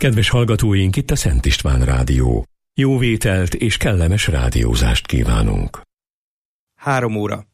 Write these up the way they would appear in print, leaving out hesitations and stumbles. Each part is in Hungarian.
Kedves hallgatóink, itt a Szent István Rádió. Jó vételt és kellemes rádiózást kívánunk. 3 óra.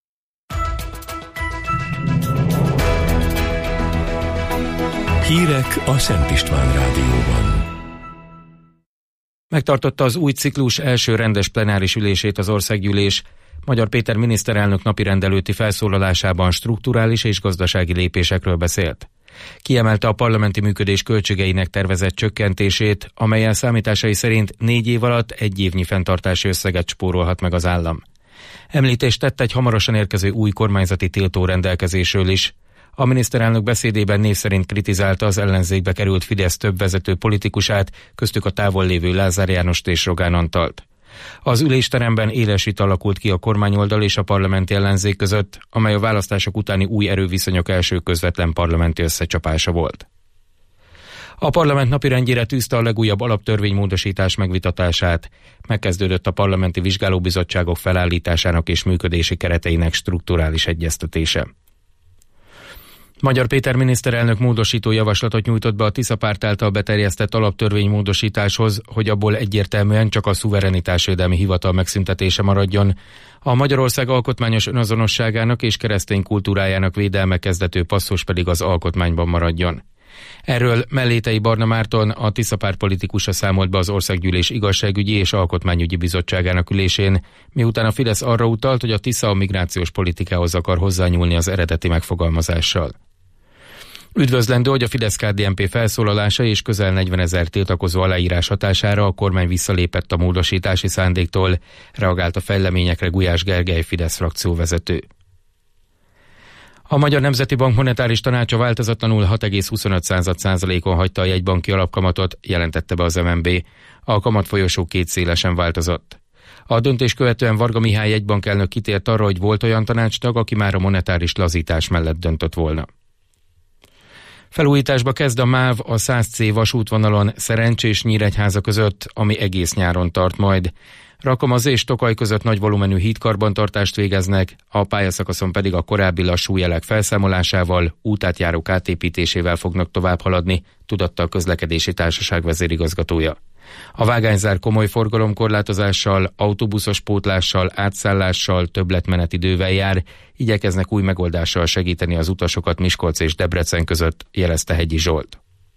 Hírek a Szent István Rádióban. Megtartotta az új ciklus első rendes plenáris ülését az Országgyűlés. Magyar Péter miniszterelnök napirend előtti felszólalásában strukturális és gazdasági lépésekről beszélt. Kiemelte a parlamenti működés költségeinek tervezett csökkentését, amelyen számításai szerint 4 év alatt 1 évnyi fenntartási összeget spórolhat meg az állam. Említést tett egy hamarosan érkező új kormányzati tiltó rendelkezésről is. A miniszterelnök beszédében név szerint kritizálta az ellenzékbe került Fidesz több vezető politikusát, köztük a távol lévő Lázár Jánost és Rogán Antalt. Az ülésteremben éles vita alakult ki a kormányoldal és a parlamenti ellenzék között, amely a választások utáni új erőviszonyok első közvetlen parlamenti összecsapása volt. A parlament napirendjére tűzte a legújabb alaptörvénymódosítás megvitatását. Megkezdődött a parlamenti vizsgálóbizottságok felállításának és működési kereteinek strukturális egyeztetése. Magyar Péter miniszterelnök módosító javaslatot nyújtott be a Tisza Párt által beterjesztett alaptörvénymódosításhoz, hogy abból egyértelműen csak a szuverenitásvédelmi hivatal megszüntetése maradjon, a Magyarország alkotmányos önazonosságának és keresztény kultúrájának védelme kezdető passzus pedig az alkotmányban maradjon. Erről Mellétei Barna Márton, a Tisza Párt politikusa számolt be az Országgyűlés igazságügyi és alkotmányügyi bizottságának ülésén, miután a Fidesz arra utalt, hogy a Tisza a migrációs politikához akar hozzányúlni az eredeti megfogalmazással. Üdvözlendő, hogy a Fidesz-KDNP felszólalása és közel 40 000 tiltakozó aláírás hatására a kormány visszalépett a módosítási szándéktól, reagált a fejleményekre Gulyás Gergely Fidesz frakcióvezető. A Magyar Nemzeti Bank monetáris tanácsa változatlanul 6,25%-on hagyta a jegybanki alapkamatot, jelentette be az MNB. A kamatfolyosó kétszélesen változott. A döntés követően Varga Mihály jegybankelnök kitért arra, hogy volt olyan tanácstag, aki már a monetáris lazítás mellett döntött volna. Felújításba kezd a MÁV a 100C vasútvonalon Szerencsés-Nyíregyháza között, ami egész nyáron tart majd. Rakomaz és Tokaj között nagy volumenű hídkarbantartást végeznek, a pályaszakaszon pedig a korábbi lassú jelek felszámolásával, útátjárók átépítésével fognak tovább haladni, tudatta a közlekedési társaság vezérigazgatója. A vágányzár komoly forgalomkorlátozással, autóbuszos pótlással, átszállással, többletmenetidővel jár, igyekeznek új megoldással segíteni az utasokat Miskolc és Debrecen között, jelezte Hegyi Zsolt.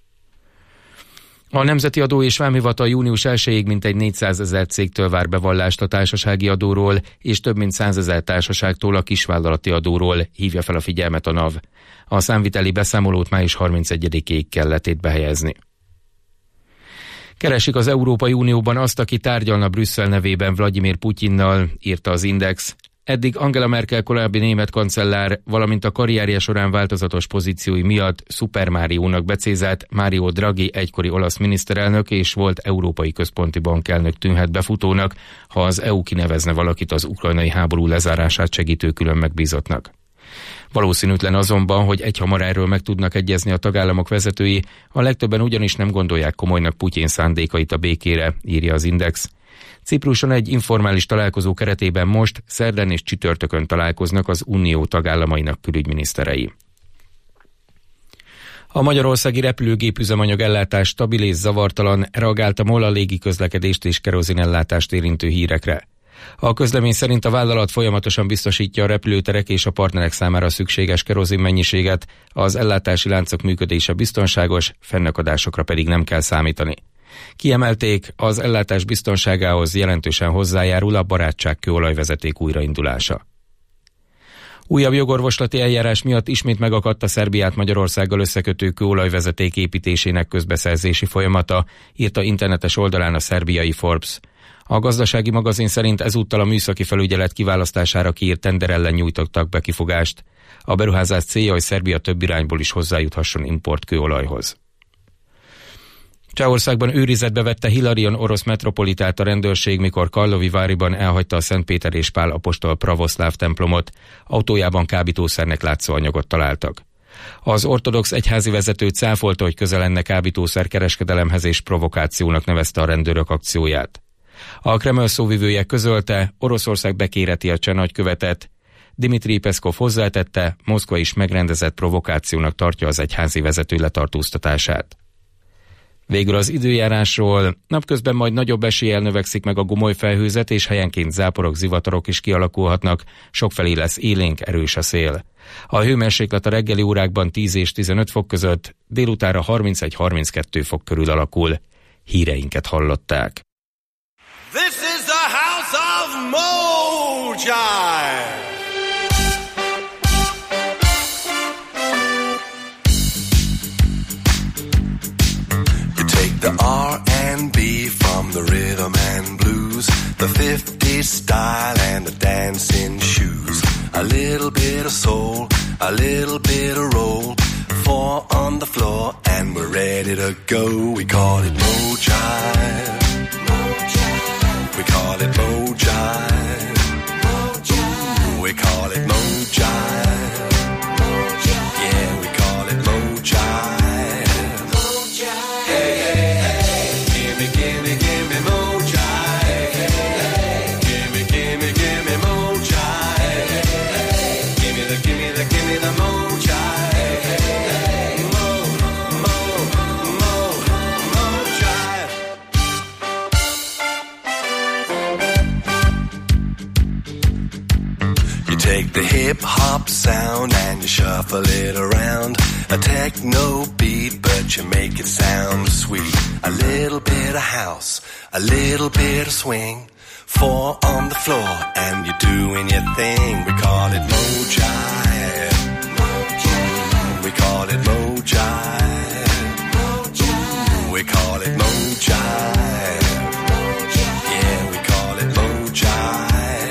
A Nemzeti Adó és Vámhivatal június 1-ig mintegy 400 000 cégtől vár bevallást a társasági adóról, és több mint 100 000 társaságtól a kisvállalati adóról, hívja fel a figyelmet a NAV. A számviteli beszámolót május 31-ig kell letétbe helyezni. Keresik az Európai Unióban azt, aki tárgyalna Brüsszel nevében Vladimir Putyinnal, írta az Index. Eddig Angela Merkel korábbi német kancellár, valamint a karrierje során változatos pozíciói miatt Super Máriónak becézált Mario Draghi egykori olasz miniszterelnök és volt Európai Központi Bankelnök tűnhet befutónak, ha az EU kinevezne valakit az ukrajnai háború lezárását segítő külön megbízottnak. Valószínűtlen azonban, hogy egyhamar erről meg tudnak egyezni a tagállamok vezetői, a legtöbben ugyanis nem gondolják komolynak Putyin szándékait a békére, írja az Index. Cipruson egy informális találkozó keretében most szerdán és csütörtökön találkoznak az unió tagállamainak külügyminiszterei. A magyarországi repülőgépüzemanyag ellátás stabil és zavartalan, reagált a MOL a légiközlekedést és kerozinellátást érintő hírekre. A közlemény szerint a vállalat folyamatosan biztosítja a repülőterek és a partnerek számára szükséges kerozin mennyiséget, az ellátási láncok működése biztonságos, fennakadásokra pedig nem kell számítani. Kiemelték, az ellátás biztonságához jelentősen hozzájárul a barátságkőolajvezeték újraindulása. Újabb jogorvoslati eljárás miatt ismét megakadt a Szerbiát Magyarországgal összekötő kőolajvezeték építésének közbeszerzési folyamata, írta internetes oldalán a szerbiai Forbes. A gazdasági magazin szerint ezúttal a műszaki felügyelet kiválasztására kiírt tender ellen nyújtottak be kifogást. A beruházás célja, hogy Szerbia több irányból is hozzájuthasson importkőolajhoz. Csehországban őrizetbe vette Hilarion orosz metropolitát a rendőrség, mikor Karlovy Varyban elhagyta a Szent Péter és Pál apostol pravoszláv templomot. Autójában kábítószernek látszó anyagot találtak. Az ortodox egyházi vezető cáfolta, hogy közel lenne kábítószerkereskedelemhez és provokációnak nevezte a rendőrök akcióját. A Kreml szóvivője közölte, Oroszország bekéreti a cseh nagykövetet. Dmitri Peszkov hozzátette, Moszkva is megrendezett provokációnak tartja az egyházi vezető letartóztatását. Végül az időjárásról. Napközben majd nagyobb eséllyel növekszik meg a gomoly felhőzet, és helyenként záporok, zivatarok is kialakulhatnak, sokfelé lesz élénk, erős a szél. A hőmérséklet a reggeli órákban 10 és 15 fok között, délutánra 31-32 fok körül alakul. Híreinket hallották. This is the house of Mojive. The R&B from the rhythm and blues, the 50s style and the dancing shoes. A little bit of soul, a little bit of roll, 4 on the floor and we're ready to go. We call it Mojive. We call it Mojive. We call it Mojive. Yeah, we call it Mojive. Take the hip-hop sound and you shuffle it around. A techno beat, but you make it sound sweet. A little bit of house, a little bit of swing. 4 on the floor and you're doing your thing. We call it Mojive. We call it Mojive. We call it Mojive. Yeah, we call it Mojive.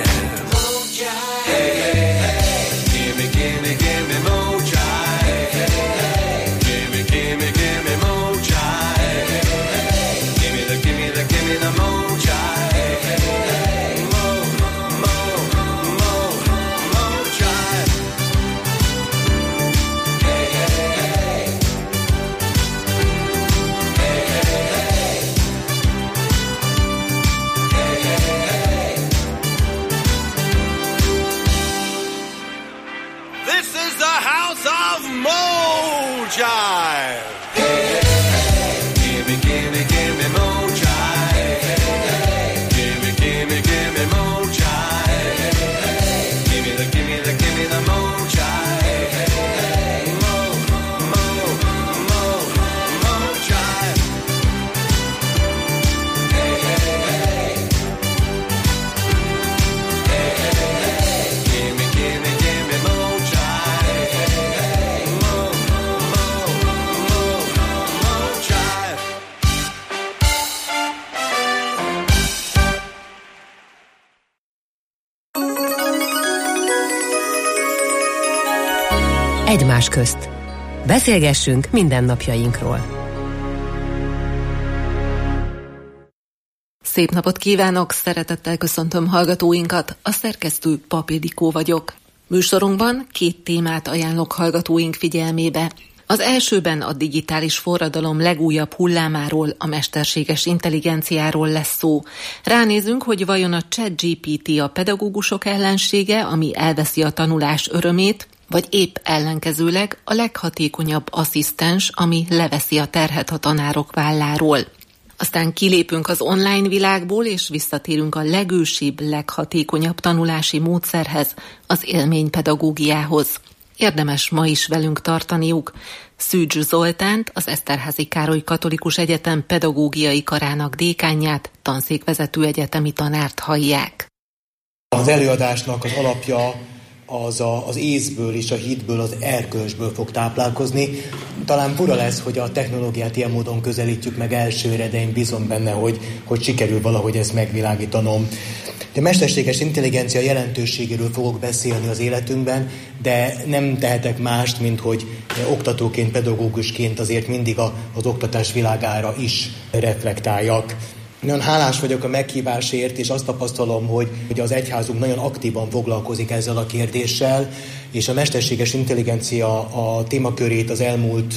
Egymás közt. Beszélgessünk mindennapjainkról. Szép napot kívánok, szeretettel köszöntöm hallgatóinkat, a szerkesztő Pap Ildikó vagyok. Műsorunkban 2 témát ajánlok hallgatóink figyelmébe. Az elsőben a digitális forradalom legújabb hullámáról, a mesterséges intelligenciáról lesz szó. Ránézünk, hogy vajon a ChatGPT a pedagógusok ellensége, ami elveszi a tanulás örömét, vagy épp ellenkezőleg a leghatékonyabb asszisztens, ami leveszi a terhet a tanárok válláról. Aztán kilépünk az online világból, és visszatérünk a legősibb, leghatékonyabb tanulási módszerhez, az élménypedagógiához. Érdemes ma is velünk tartaniuk. Szűcs Zoltánt, az Eszterházy Károly Katolikus Egyetem pedagógiai karának dékánját, tanszékvezető egyetemi tanárt hallják. Az előadásnak az alapja az észből és a hitből, az erkölcsből fog táplálkozni. Talán fura lesz, hogy a technológiát ilyen módon közelítjük meg elsőre, de én bízom benne, hogy sikerül valahogy ezt megvilágítanom. A mesterséges intelligencia jelentőségéről fogok beszélni az életünkben, de nem tehetek mást, mint hogy oktatóként, pedagógusként azért mindig az oktatás világára is reflektáljak. Nagyon hálás vagyok a meghívásért, és azt tapasztalom, hogy az egyházunk nagyon aktívan foglalkozik ezzel a kérdéssel, és a mesterséges intelligencia a témakörét az elmúlt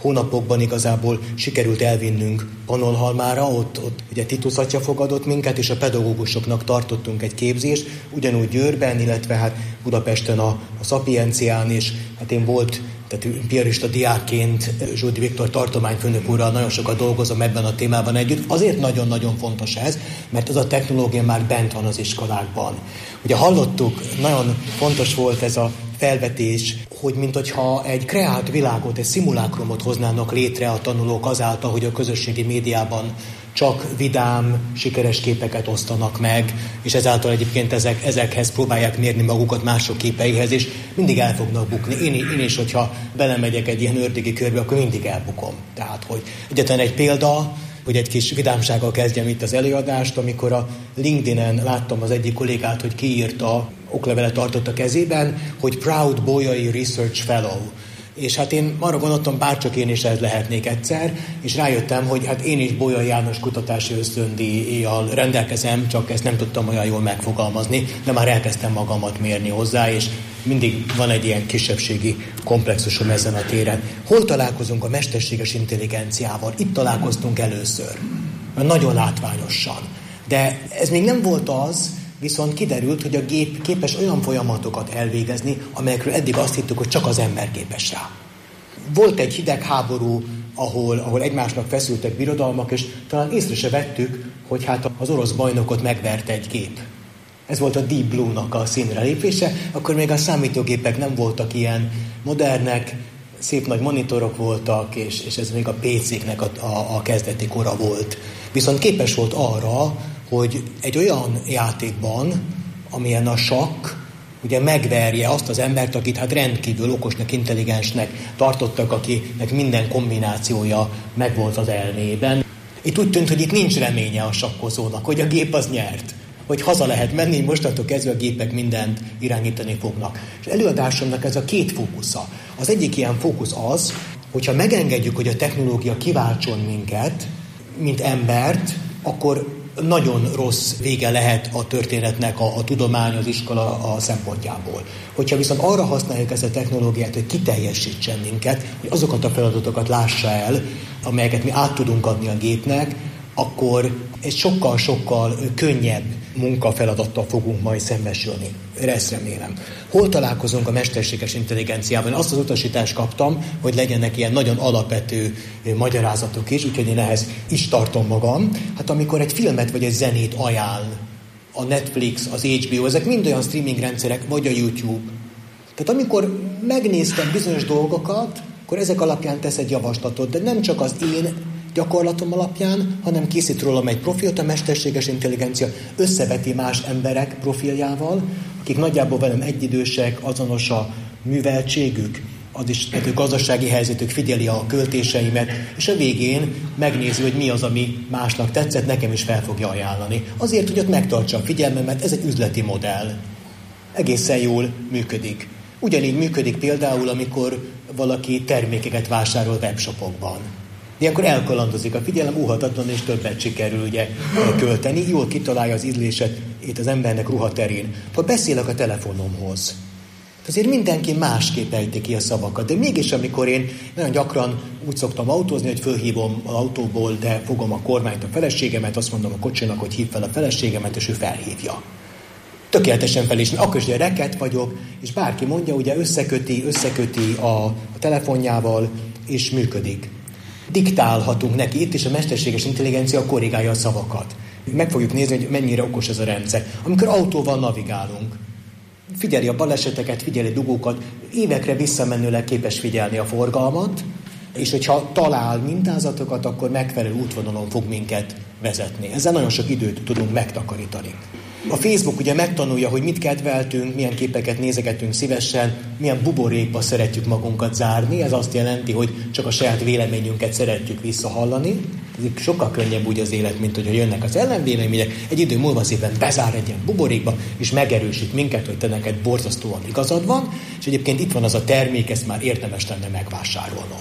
hónapokban igazából sikerült elvinnünk Pannonhalmára, ott ugye Titus atya fogadott minket, és a pedagógusoknak tartottunk egy képzést, ugyanúgy Győrben, illetve hát Budapesten a Szapiencián, és hát én tehát piarista diákként Zsódi Viktor tartományfőnök úrral nagyon sokat dolgozom ebben a témában együtt. Azért nagyon-nagyon fontos ez, mert az a technológia már bent van az iskolákban. Ugye hallottuk, nagyon fontos volt ez a felvetés, hogy minthogyha egy kreált világot, egy szimulákrumot hoznának létre a tanulók azáltal, hogy a közösségi médiában csak vidám, sikeres képeket osztanak meg, és ezáltal egyébként ezekhez próbálják mérni magukat mások képeihez, és mindig el fognak bukni. Én is, hogyha belemegyek egy ilyen ördögi körbe, akkor mindig elbukom. Tehát, hogy egyetlen egy példa, hogy egy kis vidámsággal kezdjem itt az előadást, amikor a LinkedIn-en láttam az egyik kollégát, hogy kiírta, oklevelet tartott a kezében, hogy Proud Bolyai Research Fellow. És hát én arra gondoltam, bárcsak én is ez lehetnék egyszer, és rájöttem, hogy hát én is Bolyai János kutatási ösztöndíjjal rendelkezem, csak ezt nem tudtam olyan jól megfogalmazni, de már elkezdtem magamat mérni hozzá, és mindig van egy ilyen kisebbségi komplexusom ezen a téren. Hol találkozunk a mesterséges intelligenciával? Itt találkoztunk először. Nagyon látványosan. De ez még nem volt az, viszont kiderült, hogy a gép képes olyan folyamatokat elvégezni, amelyekről eddig azt hittük, hogy csak az ember képes rá. Volt egy hidegháború, ahol egymásnak feszültek birodalmak, és talán észre se vettük, hogy hát az orosz bajnokot megverte egy gép. Ez volt a Deep Blue-nak a színre lépése, akkor még a számítógépek nem voltak ilyen modernek, szép nagy monitorok voltak, és ez még a PC-knek a kezdeti kora volt. Viszont képes volt arra, hogy egy olyan játékban, amilyen a sakk, ugye megverje azt az embert, akit hát rendkívül okosnak, intelligensnek tartottak, akinek minden kombinációja megvolt az elmében. Itt úgy tűnt, hogy itt nincs reménye a sakkozónak, hogy a gép az nyert, hogy haza lehet menni, mostantól kezdve a gépek mindent irányítani fognak. És előadásomnak ez a két fókusza. Az egyik ilyen fókusz az, hogyha megengedjük, hogy a technológia kiváltson minket, mint embert, akkor nagyon rossz vége lehet a történetnek, a tudomány, az iskola a szempontjából. Hogyha viszont arra használjuk ezt a technológiát, hogy kiteljesítsen minket, hogy azokat a feladatokat lássa el, amelyeket mi át tudunk adni a gépnek, akkor egy sokkal-sokkal könnyebb munkafeladattal fogunk majd szembesülni. Ezt remélem. Hol találkozunk a mesterséges intelligenciával? Azt az utasítást kaptam, hogy legyenek ilyen nagyon alapvető magyarázatok is, úgyhogy én ehhez is tartom magam. Hát amikor egy filmet vagy egy zenét ajánl, a Netflix, az HBO, ezek mind olyan streaming rendszerek, vagy a YouTube. Tehát amikor megnéztem bizonyos dolgokat, akkor ezek alapján tesz egy javaslatot, de nem csak az én gyakorlatom alapján, hanem készít rólam egy profilt, a mesterséges intelligencia összeveti más emberek profiljával, akik nagyjából velem egyidősek, azonos a műveltségük, az is a gazdasági helyzetük, figyeli a költéseimet, és a végén megnézi, hogy mi az, ami másnak tetszett, nekem is fel fogja ajánlani. Azért, hogy ott megtartsa a figyelmemet, ez egy üzleti modell. Egészen jól működik. Ugyanígy működik például, amikor valaki termékeket vásárol webshopokban. Ilyenkor elkalandozik a figyelem, óhatatlan és többet sikerül ugye költeni, jól kitalálja az ízléset itt az embernek ruhaterén. Ha beszélek a telefonomhoz, azért mindenki másképp ejti ki a szavakat, de mégis amikor én nagyon gyakran úgy szoktam autózni, hogy fölhívom az autóból, de fogom a kormányt, a feleségemet, azt mondom a kocsinak, hogy hív fel a feleségemet, és ő felhívja. Tökéletesen fel is, akkor is reket vagyok, és bárki mondja, ugye összeköti a telefonjával, és működik. Diktálhatunk neki, itt is a mesterséges intelligencia korrigálja a szavakat. Meg fogjuk nézni, hogy mennyire okos ez a rendszer. Amikor autóval navigálunk, figyeli a baleseteket, figyeli dugókat, évekre visszamenőleg képes figyelni a forgalmat, és hogyha talál mintázatokat, akkor megfelelő útvonalon fog minket vezetni. Ezzel nagyon sok időt tudunk megtakarítani. A Facebook ugye megtanulja, hogy mit kedveltünk, milyen képeket nézegetünk szívesen, milyen buborékba szeretjük magunkat zárni. Ez azt jelenti, hogy csak a saját véleményünket szeretjük visszahallani. Ez sokkal könnyebb úgy az élet, mint hogyha jönnek az ellenvélemények. Egy idő múlva szépen bezár egy ilyen buborékba, és megerősít minket, hogy te neked borzasztóan igazad van, és egyébként itt van az a termék, ezt már érdemes lenne megvásárolnod.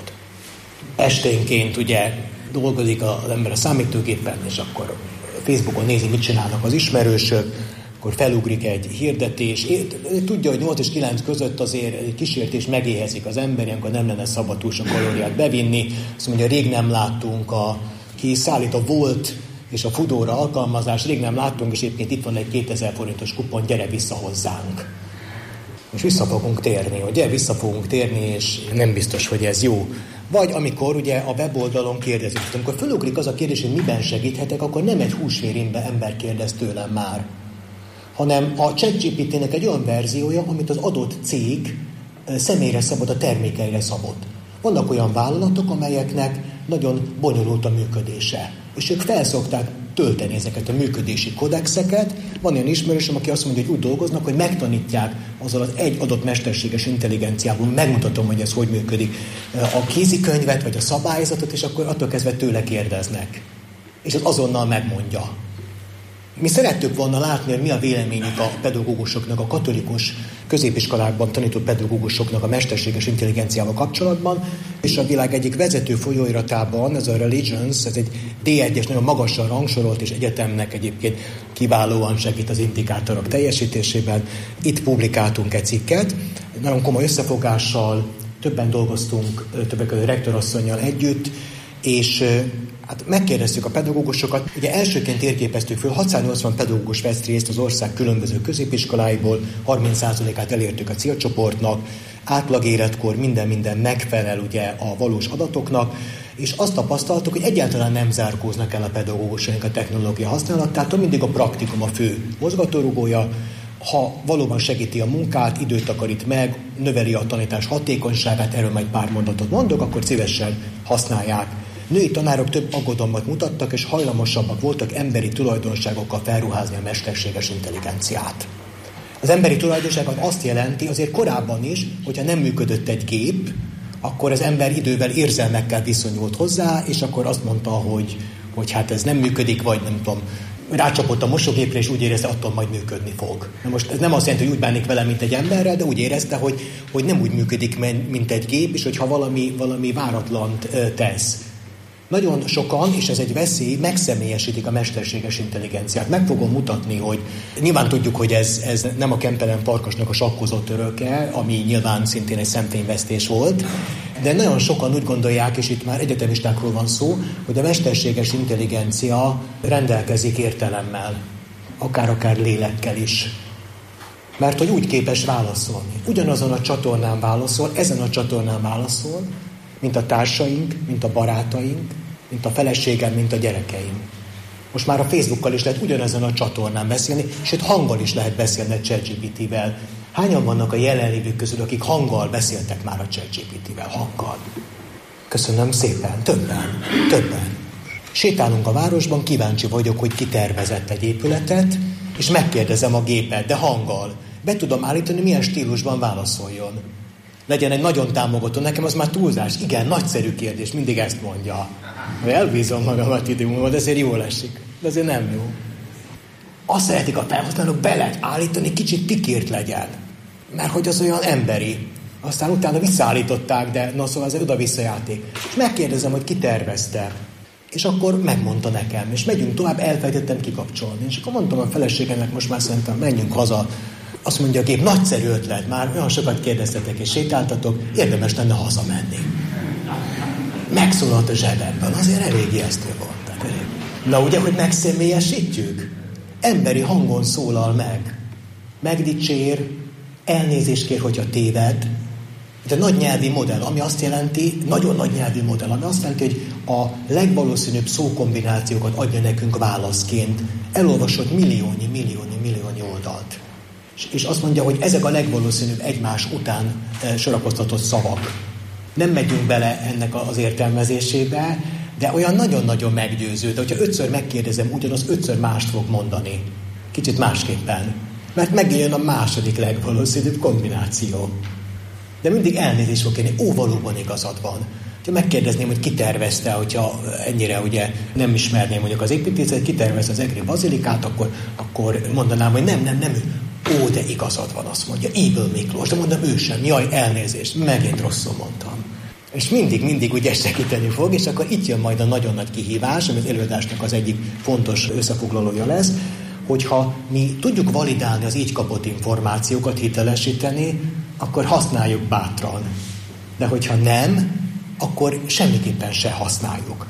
Esténként ugye dolgozik az ember a számítógépen, és akkor Facebookon nézi, mit csinálnak az ismerősök, akkor felugrik egy hirdetés. Tudja, hogy 8 és 9 között azért egy kísértés megéhezik az ember, amikor nem lenne szabad túl sok kalóriát bevinni. Azt mondja, rég nem láttunk, ki szállít a Volt és a Foodora alkalmazás, rég nem láttunk, és egyébként itt van egy 2000 forintos kupon, gyere vissza hozzánk. És vissza fogunk térni, és nem biztos, hogy ez jó. Vagy amikor ugye a weboldalon kérdezik, amikor fölugrik az a kérdés, hogy miben segíthetek, akkor nem egy húsvérimbe ember kérdez tőlem már, hanem a ChatGPT-nek egy olyan verziója, amit az adott cég személyre szabott, a termékeire szabott. Vannak olyan vállalatok, amelyeknek nagyon bonyolult a működése, és ők felszokták tölteni ezeket a működési kodexeket. Van olyan ismerősöm, aki azt mondja, hogy úgy dolgoznak, hogy megtanítják azzal az egy adott mesterséges intelligenciából, megmutatom, hogy ez hogy működik, a kézikönyvet vagy a szabályzatot, és akkor attól kezdve tőle kérdeznek. És az azonnal megmondja. Mi szerettük volna látni, hogy mi a véleményük a pedagógusoknak, a katolikus középiskolákban tanító pedagógusoknak a mesterséges intelligenciával kapcsolatban, és a világ egyik vezető folyóiratában, ez a Religions, ez egy D1-es, nagyon magasan rangsorolt, és egyetemnek egyébként kiválóan segít az indikátorok teljesítésében. Itt publikáltunk egy cikket, nagyon komoly összefogással, többen dolgoztunk, többek között rektorasszonnyal együtt, és hát megkérdeztük a pedagógusokat, ugye elsőként térképeztük föl, 680 pedagógus vett részt az ország különböző középiskoláiból, 30%-át elértük a célcsoportnak, átlag életkor, minden megfelel ugye a valós adatoknak, és azt tapasztaltuk, hogy egyáltalán nem zárkóznak el a pedagógusaink a technológia használatától, mindig a praktikum a fő mozgatórugója, ha valóban segíti a munkát, időt takarít meg, növeli a tanítás hatékonyságát, erről majd pár mondatot mondok, akkor szívesen használják. Női tanárok több aggodalmat mutattak, és hajlamosabbak voltak emberi tulajdonságokkal felruházni a mesterséges intelligenciát. Az emberi tulajdonságot azt jelenti, azért korábban is, hogyha nem működött egy gép, akkor az ember idővel érzelmekkel viszonyult hozzá, és akkor azt mondta, hogy hát ez nem működik, vagy nem tudom, rácsapott a mosógépre, és úgy érezte, attól majd működni fog. Na most ez nem azt jelenti, hogy úgy bánik vele, mint egy emberrel, de úgy érezte, hogy nem úgy működik, mint egy gép, és hogyha valami váratlant tesz. Nagyon sokan, és ez egy veszély, megszemélyesítik a mesterséges intelligenciát. Meg fogom mutatni, hogy nyilván tudjuk, hogy ez nem a Kempelen Farkasnak a sakkozott öröke, ami nyilván szintén egy szemfényvesztés volt, de nagyon sokan úgy gondolják, és itt már egyetemistákról van szó, hogy a mesterséges intelligencia rendelkezik értelemmel, akár lélekkel is. Mert hogy úgy képes válaszolni. Ugyanazon a csatornán válaszol, ezen a csatornán válaszol, mint a társaink, mint a barátaink, mint a feleségem, mint a gyerekeim. Most már a Facebookkal is lehet ugyanezen a csatornán beszélni, sőt hanggal is lehet beszélni a ChatGPT-vel. Hányan vannak a jelenlévők közül, akik hanggal beszéltek már a ChatGPT-vel? Hanggal. Köszönöm szépen. Többen. Sétálunk a városban, kíváncsi vagyok, hogy ki tervezett egy épületet, és megkérdezem a gépet, de hanggal. Be tudom állítani, milyen stílusban válaszoljon. Legyen egy nagyon támogató, nekem az már túlzás. Igen, nagyszerű kérdés, mindig ezt mondja. Elbízom magamat idő múlva, de ezért jól esik. De azért nem jó. Azt szeretik a felhasználók, be lehet állítani, kicsit pikírt legyen. Mert hogy az olyan emberi. Aztán utána visszaállították, de na szóval ez egy oda-vissza játék. És megkérdezem, hogy ki tervezte. És akkor megmondta nekem. És megyünk tovább, elfelejtettem kikapcsolni. És akkor mondtam a feleségemnek, most már szerintem menjünk haza. Azt mondja a gép, nagyszerű ötlet, már olyan sokat kérdeztetek és sétáltatok, érdemes lenne hazamenni. Megszólalt a zsebemben, azért elég ijesztő volt. Na ugye, hogy megszemélyesítjük? Emberi hangon szólal meg. Megdicsér, elnézést kér, hogyha téved. De nagy nyelvi modell, ami azt jelenti, nagyon nagy nyelvi modell, ami azt jelenti, hogy a legvalószínűbb szókombinációkat adja nekünk válaszként. Elolvasott milliónyi oldalt. És azt mondja, hogy ezek a legvalószínűbb egymás után sorakoztatott szavak. Nem megyünk bele ennek az értelmezésébe, de olyan nagyon-nagyon meggyőző. De hogyha 5-ször megkérdezem, ugyanaz 5-ször mást fog mondani. Kicsit másképpen. Mert megjön a második legvalószínűbb kombináció. De mindig elnézést fog kérni. Valóban igazad van. Ha megkérdezném, hogy ki tervezte, hogyha ennyire ugye nem ismerném mondjuk az építészetet, ki tervezte az egri bazilikát, akkor mondanám, hogy nem ő. De igazad van, azt mondja, Éből Miklós, de mondom, ő sem, jaj, elnézést, megint rosszul mondtam. És mindig ugye segíteni fog, és akkor itt jön majd a nagyon nagy kihívás, ami az előadásnak az egyik fontos összefoglalója lesz, hogyha mi tudjuk validálni az így kapott információkat, hitelesíteni, akkor használjuk bátran. De hogyha nem, akkor semmiképpen se használjuk.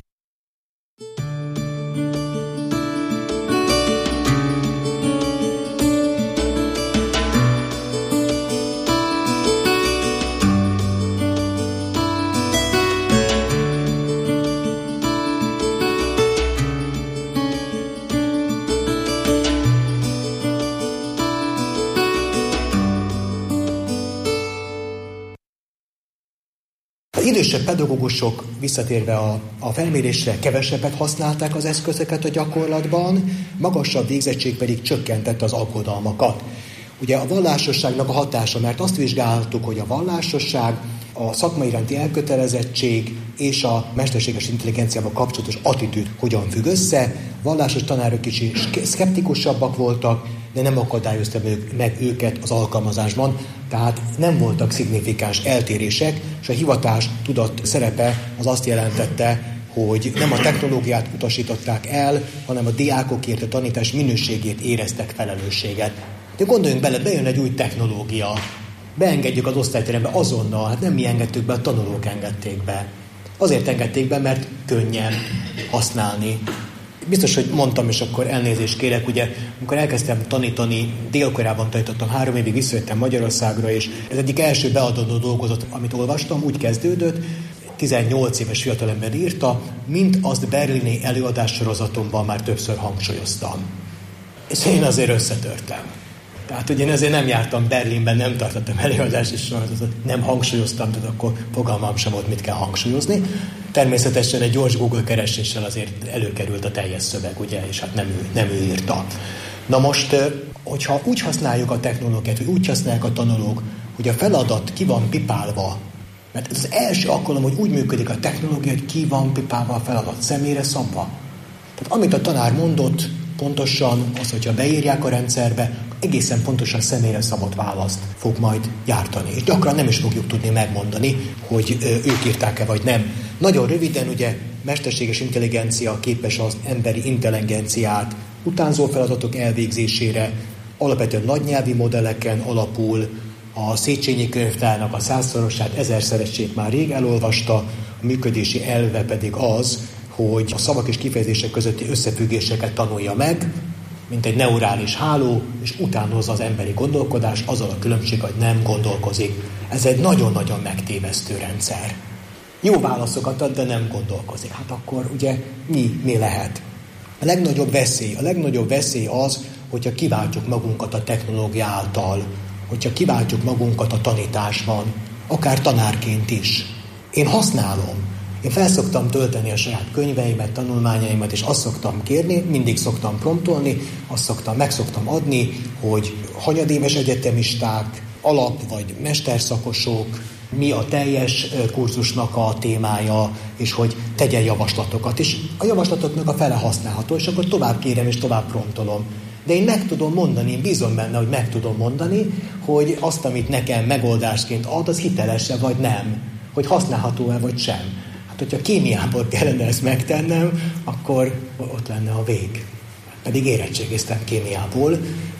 Idősebb pedagógusok, visszatérve a felmérésre, kevesebbet használták az eszközöket a gyakorlatban, magasabb végzettség pedig csökkentette az aggodalmakat. Ugye a vallásosságnak a hatása, mert azt vizsgáltuk, hogy a vallásosság, a szakma iránti elkötelezettség és a mesterséges intelligenciával kapcsolatos attitűd hogyan függ össze. Vallásos tanárok kicsit szkeptikusabbak voltak, de nem akadályozta meg őket az alkalmazásban, tehát nem voltak szignifikáns eltérések, és a hivatás tudat szerepe az azt jelentette, hogy nem a technológiát utasították el, hanem a diákokért a tanítás minőségét éreztek felelősséget. De gondoljunk bele, bejön egy új technológia, beengedjük az osztályterembe azonnal, hát nem mi engedtük be, a tanulók engedték be. Azért engedték be, mert könnyen használni. Biztos, hogy mondtam, és akkor elnézést kérek, ugye, amikor elkezdtem tanítani, Dél-Koreában tanítottam 3 évig, visszajöttem Magyarországra, és ez egyik első beadandó dolgozat, amit olvastam, úgy kezdődött, 18 éves fiatalember írta, mint azt berlini előadássorozatomban már többször hangsúlyoztam. És én azért összetörtem. Tehát, hogy én azért nem jártam Berlinben, nem tartottam előadási sorozatot, nem hangsúlyoztam, tehát akkor fogalmam sem volt, mit kell hangsúlyozni. Természetesen egy gyors Google kereséssel azért előkerült a teljes szöveg, ugye, és hát nem ő írta. Na most, hogyha úgy használjuk a technológiát, vagy úgy használják a tanulók, hogy a feladat ki van pipálva, mert ez az első alkalom, hogy úgy működik a technológia, hogy ki van pipálva a feladat, személyre szabva. Tehát amit a tanár mondott, pontosan az, hogyha beírják a rendszerbe, egészen pontosan személyre szabott választ fog majd gyártani. És gyakran nem is fogjuk tudni megmondani, hogy ők írták-e vagy nem. Nagyon röviden, ugye, mesterséges intelligencia képes az emberi intelligenciát utánzó feladatok elvégzésére, alapvetően nagynyelvi modelleken alapul, a Széchenyi könyvtárnak a 100-szorosát, 1000-szeresét már rég elolvasta, a működési elve pedig az, hogy a szavak és kifejezések közötti összefüggéseket tanulja meg, mint egy neurális háló, és utánozza az emberi gondolkodás, azzal a különbség, hogy nem gondolkozik. Ez egy nagyon-nagyon megtévesztő rendszer. Jó válaszokat ad, de nem gondolkozik. Hát akkor ugye mi lehet? A legnagyobb veszély az, hogyha kiváltjuk magunkat a technológia által, hogyha kiváltjuk magunkat a tanításban, akár tanárként is. Én használom. Én felszoktam tölteni a saját könyveimet, tanulmányaimat, és azt szoktam kérni, mindig szoktam promptolni, meg szoktam adni, hogy hanyadéves egyetemisták, alap- vagy mesterszakosok, mi a teljes kurzusnak a témája, és hogy tegyen javaslatokat. És a javaslatoknak a fele használható, és akkor tovább kérem, és tovább promptolom. De én meg tudom mondani, én bízom benne, hogy meg tudom mondani, hogy azt, amit nekem megoldásként ad, az hiteles-e vagy nem, hogy használható-e vagy sem. Hát, hogyha kémiából kellene ezt megtennem, akkor ott lenne a vég. Pedig érettségiztem kémiából.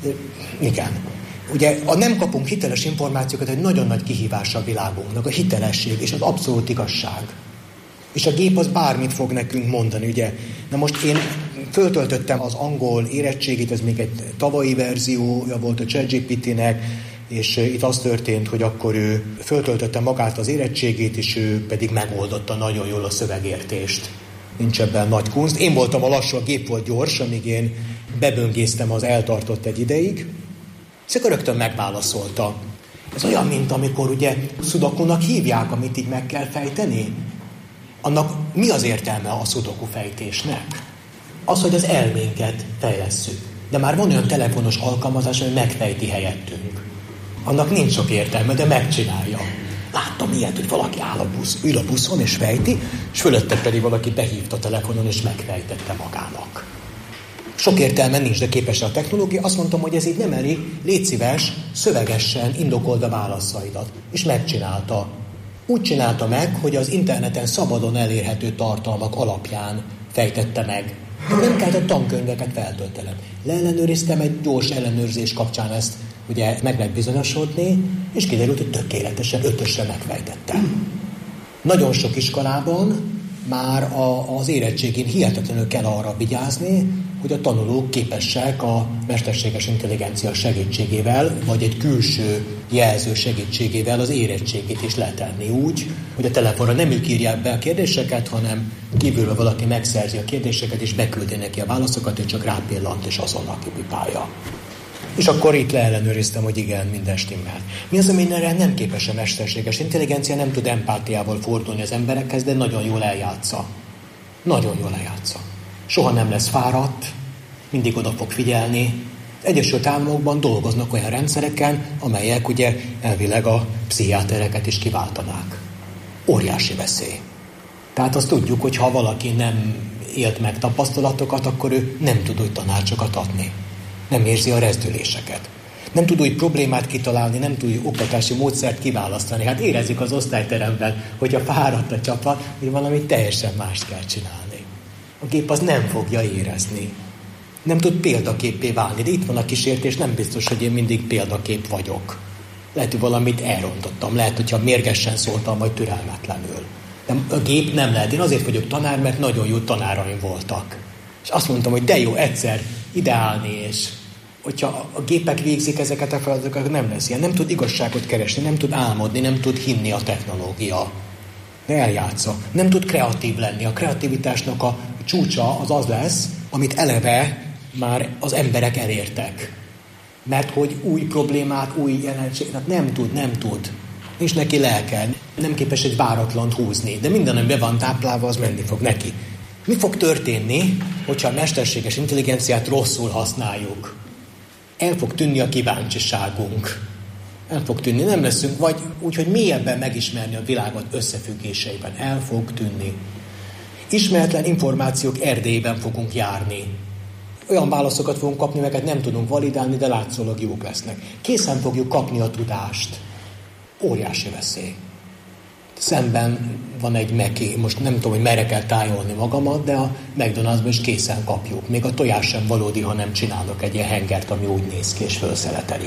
Igen. Ugye, nem kapunk hiteles információkat, egy nagyon nagy kihívása a világunknak, a hitelesség és az abszolút igazság. És a gép az bármit fog nekünk mondani, ugye. Na most én föltöltöttem az angol érettségit, ez még egy tavalyi verziója volt a ChatGPT-nek, és itt az történt, hogy akkor ő föltöltötte magát az érettségét, és ő pedig megoldotta nagyon jól a szövegértést. Nincs ebben nagy kunst. Én voltam a lassú, a gép volt gyors, amíg én beböngésztem, az eltartott egy ideig, és akkor rögtön megválaszolta. Ez olyan, mint amikor ugye szudokunak hívják, amit így meg kell fejteni. Annak mi az értelme a szudoku fejtésnek? Az, hogy az elménket fejlesszük. De már van olyan telefonos alkalmazás, hogy megfejti helyettünk. Annak nincs sok értelme, de megcsinálja. Láttam ilyet, hogy valaki ül a buszon és fejti, és fölötte pedig valaki behívta a telefonon és megfejtette magának. Sok értelme nincs, de képes a technológia. Azt mondtam, hogy ez így nem elég, légy szíves, szövegesen indokold a válaszaidat. És megcsinálta. Úgy csinálta meg, hogy az interneten szabadon elérhető tartalmak alapján fejtette meg Nem kellett a tankönyveket feltöltenem. Leellenőriztem egy gyors ellenőrzés kapcsán ezt, ugye meg lehet bizonyosodni, és kiderült, hogy tökéletesen 5-ösre megfejtettem. Nagyon sok iskolában már az érettségén hihetetlenül kell arra vigyázni, hogy a tanulók képesek a mesterséges intelligencia segítségével, vagy egy külső jelző segítségével az érettségét is letenni úgy, hogy a telefonra nem ők írják be a kérdéseket, hanem kívülről valaki megszerzi a kérdéseket, és beküldi neki a válaszokat, ő csak rápillant, és azonnal kipipálja. És akkor itt leellenőriztem, hogy igen, minden stimmel. Mi az, amire nem képes a mesterséges intelligencia, nem tud empátiával fordulni az emberekhez, de nagyon jól eljátsza. Nagyon jól eljátsza. Soha nem lesz fáradt, mindig oda fog figyelni. Az Egyesült Államokban dolgoznak olyan rendszereken, amelyek ugye elvileg a pszichiátereket is kiváltanák. Óriási veszély. Tehát azt tudjuk, hogy ha valaki nem élt meg tapasztalatokat, akkor ő nem tud úgy tanácsokat adni. Nem érzi a rezdüléseket. Nem tud úgy problémát kitalálni, nem tud úgy oktatási módszert kiválasztani. Hát érezzük az osztályteremben, hogyha fáradt a csapat, hogy valami teljesen mást kell csinálni. A gép az nem fogja érezni. Nem tud példaképpé válni, de itt van a kísértés, nem biztos, hogy én mindig példakép vagyok. Lehet, hogy valamit elrontottam, lehet, hogyha mérgesen szóltam, vagy türelmetlenül. De a gép nem lehet. Én azért vagyok tanár, mert nagyon jó tanáraim voltak. És azt mondtam, hogy de jó, egyszer ideálni, és hogyha a gépek végzik ezeket a feladatokat, nem lesz ilyen. Nem tud igazságot keresni, nem tud álmodni, nem tud hinni a technológia. De eljátsza. Nem tud kreatív lenni. A kreativitásnak a csúcsa az lesz, amit eleve már az emberek elértek. Mert hogy új problémát, új jelenséget nem tud. Nincs neki lelke. Nem képes egy váratlant húzni. De minden, ami be van táplálva, az menni fog neki. Mi fog történni, hogyha a mesterséges intelligenciát rosszul használjuk? El fog tűnni a kíváncsiságunk. El fog tűnni, nem leszünk, vagy úgy, hogy mélyebben megismerni a világot összefüggéseiben. El fog tűnni. Ismeretlen információk erdélyében fogunk járni. Olyan válaszokat fogunk kapni, melyeket nem tudunk validálni, de látszólag jók lesznek. Készen fogjuk kapni a tudást. Óriási veszély. Szemben van egy Meki, most nem tudom, hogy merre kell tájolni magamat, de a McDonald'sban is készen kapjuk. Még a tojás sem valódi, ha nem csinálok egy ilyen hengert, ami úgy néz ki és felszeletelik.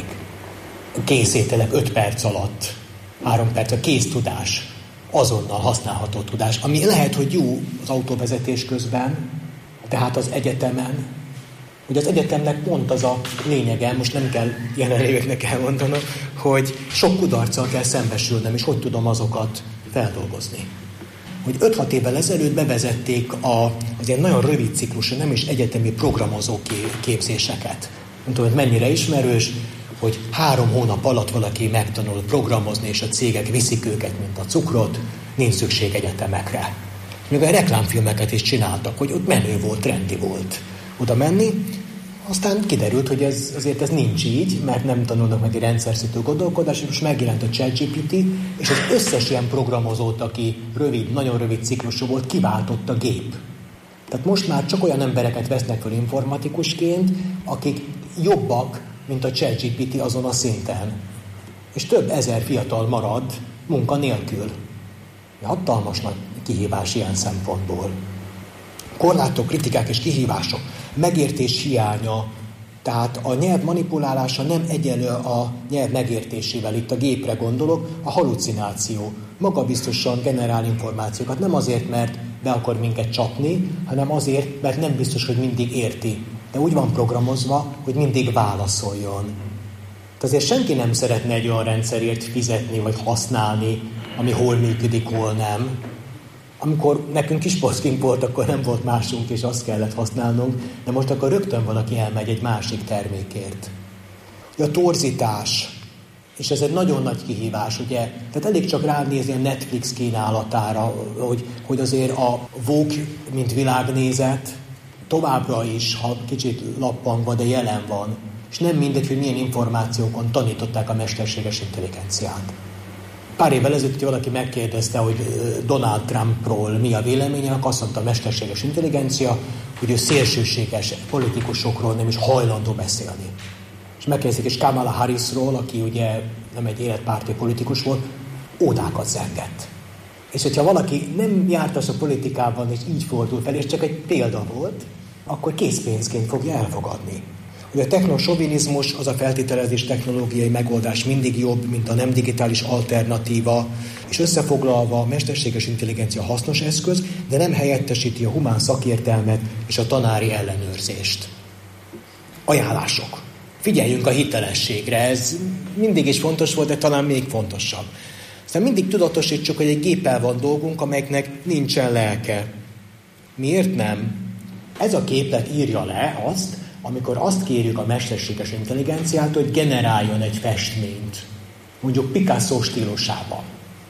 A készételek 5 perc alatt, 3 perc, a kész tudás, azonnal használható tudás, ami lehet, hogy jó az autóvezetés közben, tehát az egyetemen, hogy az egyetemnek pont az a lényege, most nem kell jelenlévőknek elmondanom, hogy sok kudarccal kell szembesülnem, és hogy tudom azokat feldolgozni. Hogy 5-6 évvel ezelőtt bevezették az ilyen nagyon rövid ciklusú, nem is egyetemi programozó képzéseket. Nem tudom, hogy mennyire ismerős, hogy 3 hónap alatt valaki megtanul programozni, és a cégek viszik őket, mint a cukrot, nincs szükség egyetemekre. Még a reklámfilmeket is csináltak, hogy ott menő volt, trendi volt oda menni. Aztán kiderült, hogy azért ez nincs így, mert nem tanulnak meg egy rendszerszintű gondolkodás, és most megjelent a ChatGPT, és az összes ilyen programozót, aki nagyon rövid ciklusú volt, kiváltott a gép. Tehát most már csak olyan embereket vesznek fel informatikusként, akik jobbak, mint a ChatGPT azon a szinten. És több ezer fiatal marad munka nélkül. Hatalmas nagy kihívás ilyen szempontból. Korlátok, kritikák és kihívások, megértés hiánya, tehát a nyelv manipulálása nem egyenlő a nyelv megértésével, itt a gépre gondolok, a halucináció, magabiztosan generál információkat, nem azért, mert be akar minket csapni, hanem azért, mert nem biztos, hogy mindig érti. De úgy van programozva, hogy mindig válaszoljon. Tehát azért senki nem szeretne egy olyan rendszerért fizetni, vagy használni, ami hol működik, hol nem. Amikor nekünk kispolckink volt, akkor nem volt másunk, és azt kellett használnunk, de most akkor rögtön valaki elmegy egy másik termékért. A torzítás, és ez egy nagyon nagy kihívás, ugye? Tehát elég csak ránézni a Netflix kínálatára, hogy azért a Vogue, mint világnézet, továbbra is, ha kicsit lappangva, de jelen van. És nem mindegy, hogy milyen információkon tanították a mesterséges intelligenciát. Pár évvel ezelőtt, hogy valaki megkérdezte, hogy Donald Trumpról mi a véleménye, akkor azt mondta a mesterséges intelligencia, hogy ő szélsőséges politikusokról nem is hajlandó beszélni. És megkérdezik is Kamala Harrisról, aki ugye nem egy életpárti politikus volt, ódákat zengett. És hogyha valaki nem járt az a politikában, és így fordul fel, és csak egy példa volt, akkor készpénzként fogja elfogadni. Hogy a technosovinizmus, az a feltételezés technológiai megoldás mindig jobb, mint a nem digitális alternatíva, és összefoglalva a mesterséges intelligencia hasznos eszköz, de nem helyettesíti a humán szakértelmet és a tanári ellenőrzést. Ajánlások. Figyeljünk a hitelességre, ez mindig is fontos volt, de talán még fontosabb. Aztán mindig tudatosítsuk, hogy egy géppel van dolgunk, amelyeknek nincsen lelke. Miért nem? Ez a képlet írja le azt, amikor azt kérjük a mesterséges intelligenciától, hogy generáljon egy festményt, mondjuk Picasso stílusában.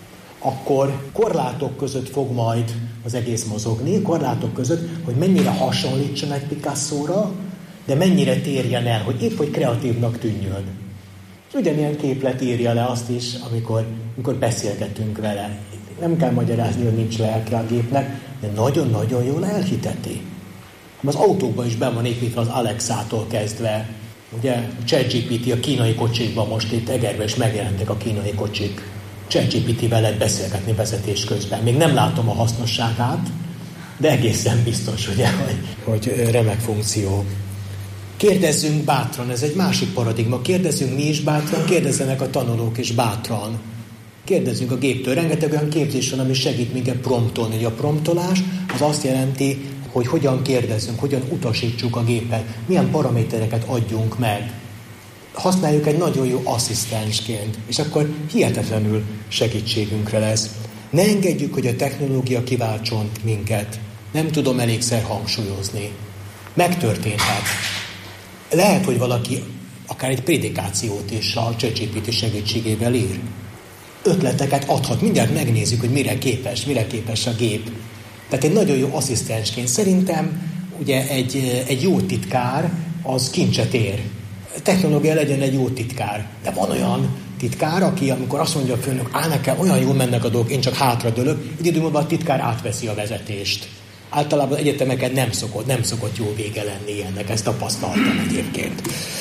Akkor korlátok között fog majd az egész mozogni, korlátok között, hogy mennyire hasonlítson egy Picassóra, de mennyire térjen el, hogy épp hogy kreatívnak tűnjön. És ugyanilyen képlet írja le azt is, amikor beszélgetünk vele. Nem kell magyarázni, hogy nincs lelke a gépnek, de nagyon-nagyon jól elhiteti. Az autókban is be van építve az Alexától kezdve. Ugye a ChatGPT a kínai kocsikban most itt Egerben is megjelentek a kínai kocsik. ChatGPT-vel lehet beszélgetni vezetés közben. Még nem látom a hasznosságát, de egészen biztos, ugye, hogy remek funkció. Kérdezzünk bátran, ez egy másik paradigma. Kérdezzünk mi is bátran, kérdezzenek a tanulók is bátran. Kérdezzünk a géptől. Rengeteg olyan képzés van, ami segít minket promptolni. A promptolás az azt jelenti, hogy hogyan kérdezzünk, hogyan utasítsuk a gépet, milyen paramétereket adjunk meg. Használjuk egy nagyon jó asszisztensként, és akkor hihetetlenül segítségünkre lesz. Ne engedjük, hogy a technológia kiváltson minket. Nem tudom elégszer hangsúlyozni. Megtörténhet. Lehet, hogy valaki akár egy prédikációt is a ChatGPT segítségével ír. Ötleteket adhat. Mindjárt megnézzük, hogy mire képes a gép. Tehát egy nagyon jó asszisztensként szerintem ugye egy jó titkár az kincset ér. A technológia legyen egy jó titkár. De van olyan titkár, aki amikor azt mondja a főnök, nekem olyan jól mennek a dolgok, én csak hátradőlök, egy idő múlva a titkár átveszi a vezetést. Általában egyetemeken nem szokott jó vége lenni ennek, ezt tapasztaltam egyébként.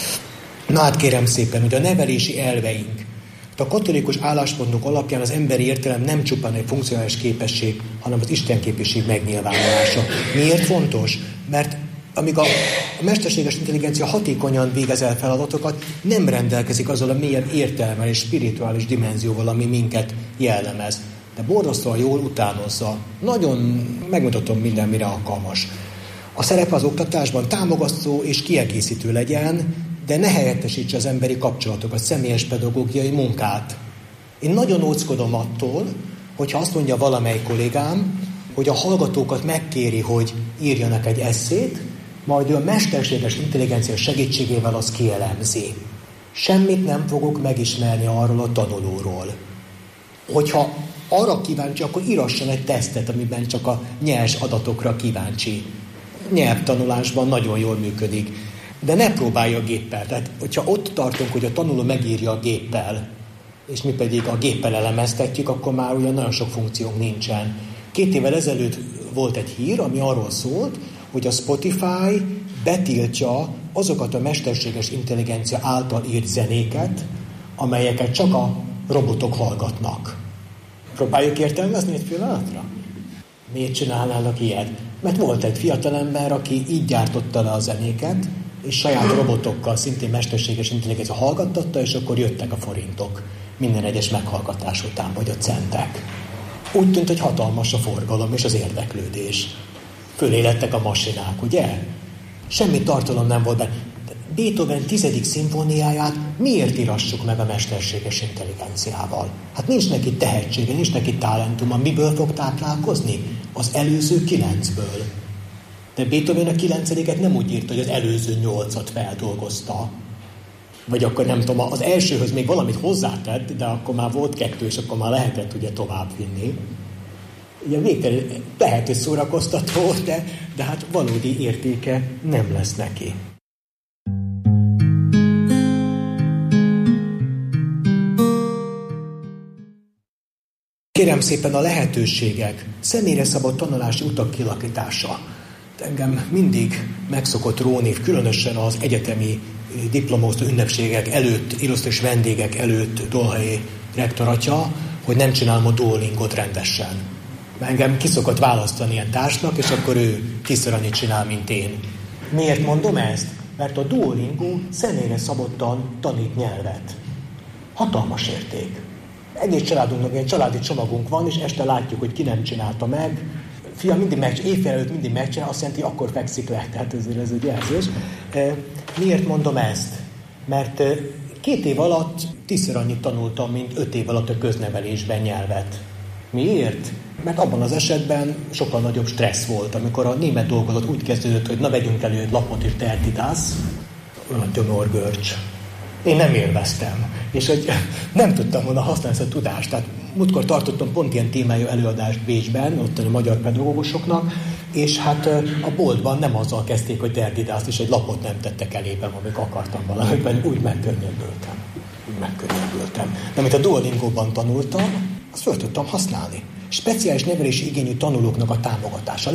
Na hát kérem szépen, hogy a nevelési elveink, a katolikus álláspontok alapján az emberi értelem nem csupán egy funkcionális képesség, hanem az istenképesség megnyilvánulása. Miért fontos? Mert amíg a mesterséges intelligencia hatékonyan végez el feladatokat, nem rendelkezik azzal a mélyebb értelemmel és spirituális dimenzióval, ami minket jellemez. De borzasztóan jól utánozza. Nagyon megmutatom minden, mire alkalmas. A szerepe az oktatásban támogató és kiegészítő legyen, de ne helyettesítse az emberi kapcsolatokat, személyes pedagógiai munkát. Én nagyon óckodom attól, hogyha azt mondja valamely kollégám, hogy a hallgatókat megkéri, hogy írjanak egy esszét, majd ő a mesterséges intelligencia segítségével azt kielemzi. Semmit nem fogok megismerni arról a tanulóról. Hogyha arra kíváncsi, akkor írasson egy tesztet, amiben csak a nyers adatokra kíváncsi. Nyelvtanulásban nagyon jól működik. De ne próbálja a géppel. Tehát, hogyha ott tartunk, hogy a tanuló megírja a géppel, és mi pedig a géppel elemeztetjük, akkor már ugyan nagyon sok funkciónk nincsen. 2 évvel ezelőtt volt egy hír, ami arról szólt, hogy a Spotify betiltja azokat a mesterséges intelligencia által írt zenéket, amelyeket csak a robotok hallgatnak. Próbáljuk értelmezni egy pillanatra? Miért csinálnának ilyet? Mert volt egy fiatalember, aki így gyártotta le a zenéket, és saját robotokkal szintén mesterséges intelligencia hallgattatta, és akkor jöttek a forintok minden egyes meghallgatás után, vagy a centek. Úgy tűnt, hogy hatalmas a forgalom és az érdeklődés. Fölé lettek a masinák, ugye? Semmi tartalom nem volt benne. Beethoven 10. szimfóniáját miért írassuk meg a mesterséges intelligenciával? Hát nincs neki tehetsége, nincs neki talentuma. Miből fog táplálkozni? Az előző 9-ből. De Beethoven a 9-et nem úgy írta, hogy az előző 8-at feldolgozta. Vagy akkor nem tudom, az elsőhöz még valamit hozzátett, de akkor már volt 2, és akkor már lehetett ugye tovább vinni. Ugye végtelen lehet, hogy szórakoztató, de hát valódi értéke nem lesz neki. Kérem szépen a lehetőségek, személyre szabott tanulási utak kialakítása. Engem mindig megszokott róni, különösen az egyetemi diplomaosztó ünnepségek előtt, illusztris vendégek előtt Dolhelyi rektor atya, hogy nem csinálom a Duolingot rendesen. Engem ki szokott választani ilyen társnak, és akkor ő 10-szer annyit csinál, mint én. Miért mondom ezt? Mert a Duolingo személyre szabottan tanít nyelvet. Hatalmas érték. Egész családunknak egy családi csomagunk van, és este látjuk, hogy ki nem csinálta meg. Fiam évfél előtt mindig megcsinál, azt jelenti, akkor fekszik le. Tehát ez egy jelzés. Miért mondom ezt? Mert 2 év alatt 10-szer annyit tanultam, mint 5 év alatt a köznevelésben nyelvet. Miért? Mert abban az esetben sokkal nagyobb stressz volt, amikor a német dolgozat úgy kezdődött, hogy na vegyünk elő egy lapot és tertidász, olyan tömörgörcs. Én nem élveztem, és hogy nem tudtam volna használni ezt a tudást. Tehát múltkor tartottam pont ilyen témájú előadást Bécsben, ott a magyar pedagógusoknak, és hát a boltban nem azzal kezdték, hogy terdidász, és egy lapot nem tettek elében, amik akartam valamiben, úgy megkönnyebbültem. De amit a Duolingóban tanultam, azt föl tudtam használni. Speciális nevelési igényű tanulóknak a támogatása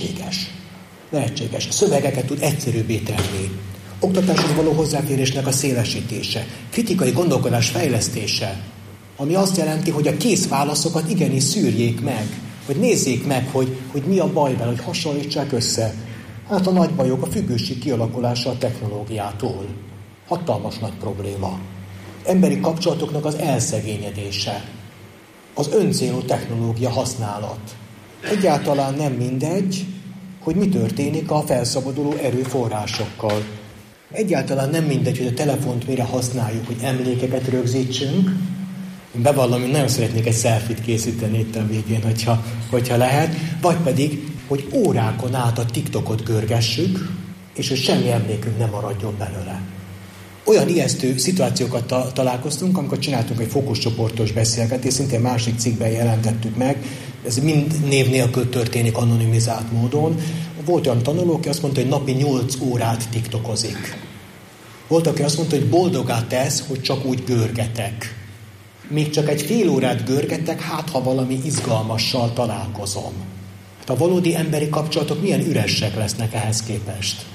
lehetséges. Szövegeket tud egyszerűbbé tenni. Oktatáshoz való hozzáférésnek a szélesítése. Kritikai gondolkodás fejlesztése. Ami azt jelenti, hogy a kész válaszokat igenis szűrjék meg. Hogy nézzék meg, hogy mi a baj vele, hogy hasonlítsák össze. Hát a nagy bajok, a függőség kialakulása a technológiától. Hatalmas nagy probléma. Emberi kapcsolatoknak az elszegényedése. Az öncélú technológia használat. Egyáltalán nem mindegy, hogy mi történik a felszabaduló erőforrásokkal. Egyáltalán nem mindegy, hogy a telefont mire használjuk, hogy emlékeket rögzítsünk. Én bevallom, hogy nagyon szeretnék egy selfie-t készíteni itt a végén, hogyha lehet. Vagy pedig, hogy órákon át a TikTokot görgessük, és hogy semmi emlékünk nem maradjon belőle. Olyan ijesztő szituációkat találkoztunk, amikor csináltunk egy fókuszcsoportos beszélgetést, szintén másik cikkben jelentettük meg, ez mind név nélkül történik anonimizált módon. Volt olyan tanuló, aki azt mondta, hogy napi 8 órát tiktokozik. Volt, aki azt mondta, hogy boldogá tesz, hogy csak úgy görgetek. Még csak egy fél órát görgetek, hát ha valami izgalmassal találkozom. Hát a valódi emberi kapcsolatok milyen üresek lesznek ehhez képest.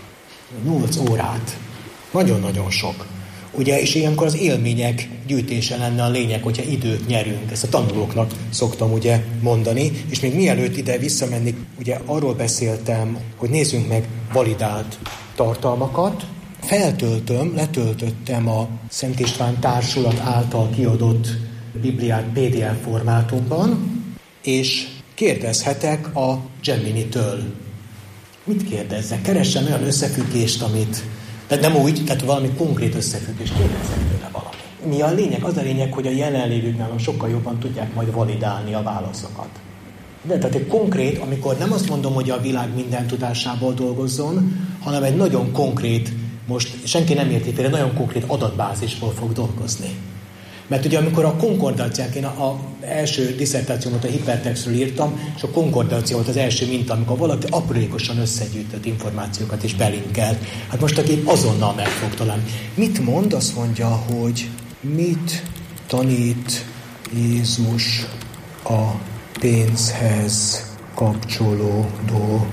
8 órát. Nagyon-nagyon sok. Ugye, és ilyenkor az élmények gyűjtése lenne a lényeg, hogyha időt nyerünk. Ezt a tanulóknak szoktam ugye mondani. És még mielőtt ide visszamenni, ugye arról beszéltem, hogy nézzünk meg validált tartalmakat. Letöltöttem a Szent István Társulat által kiadott Bibliát PDF formátumban, és kérdezhetek a Gemini-től. Mit kérdezzek? Keressem olyan összefüggést, amit... Tehát nem úgy, tehát valami konkrét összefüggést kérdezzek tőle valami. Mi a lényeg? Az a lényeg, hogy a jelenlévők nálam sokkal jobban tudják majd validálni a válaszokat. De tehát egy konkrét, amikor nem azt mondom, hogy a világ minden tudásából dolgozzon, hanem egy nagyon konkrét, most senki nem érti félre, nagyon konkrét adatbázisból fog dolgozni. Mert ugye amikor a konkordáciák, én az első disszertációmat a hipertextről írtam, és a konkordáció volt az első minta, amikor valaki aprólékosan összegyűjtött információkat és belinkelt. Hát most aki azonnal meg fog találni. Mit mond? Azt mondja, hogy mit tanít Jézus a pénzhez kapcsolódó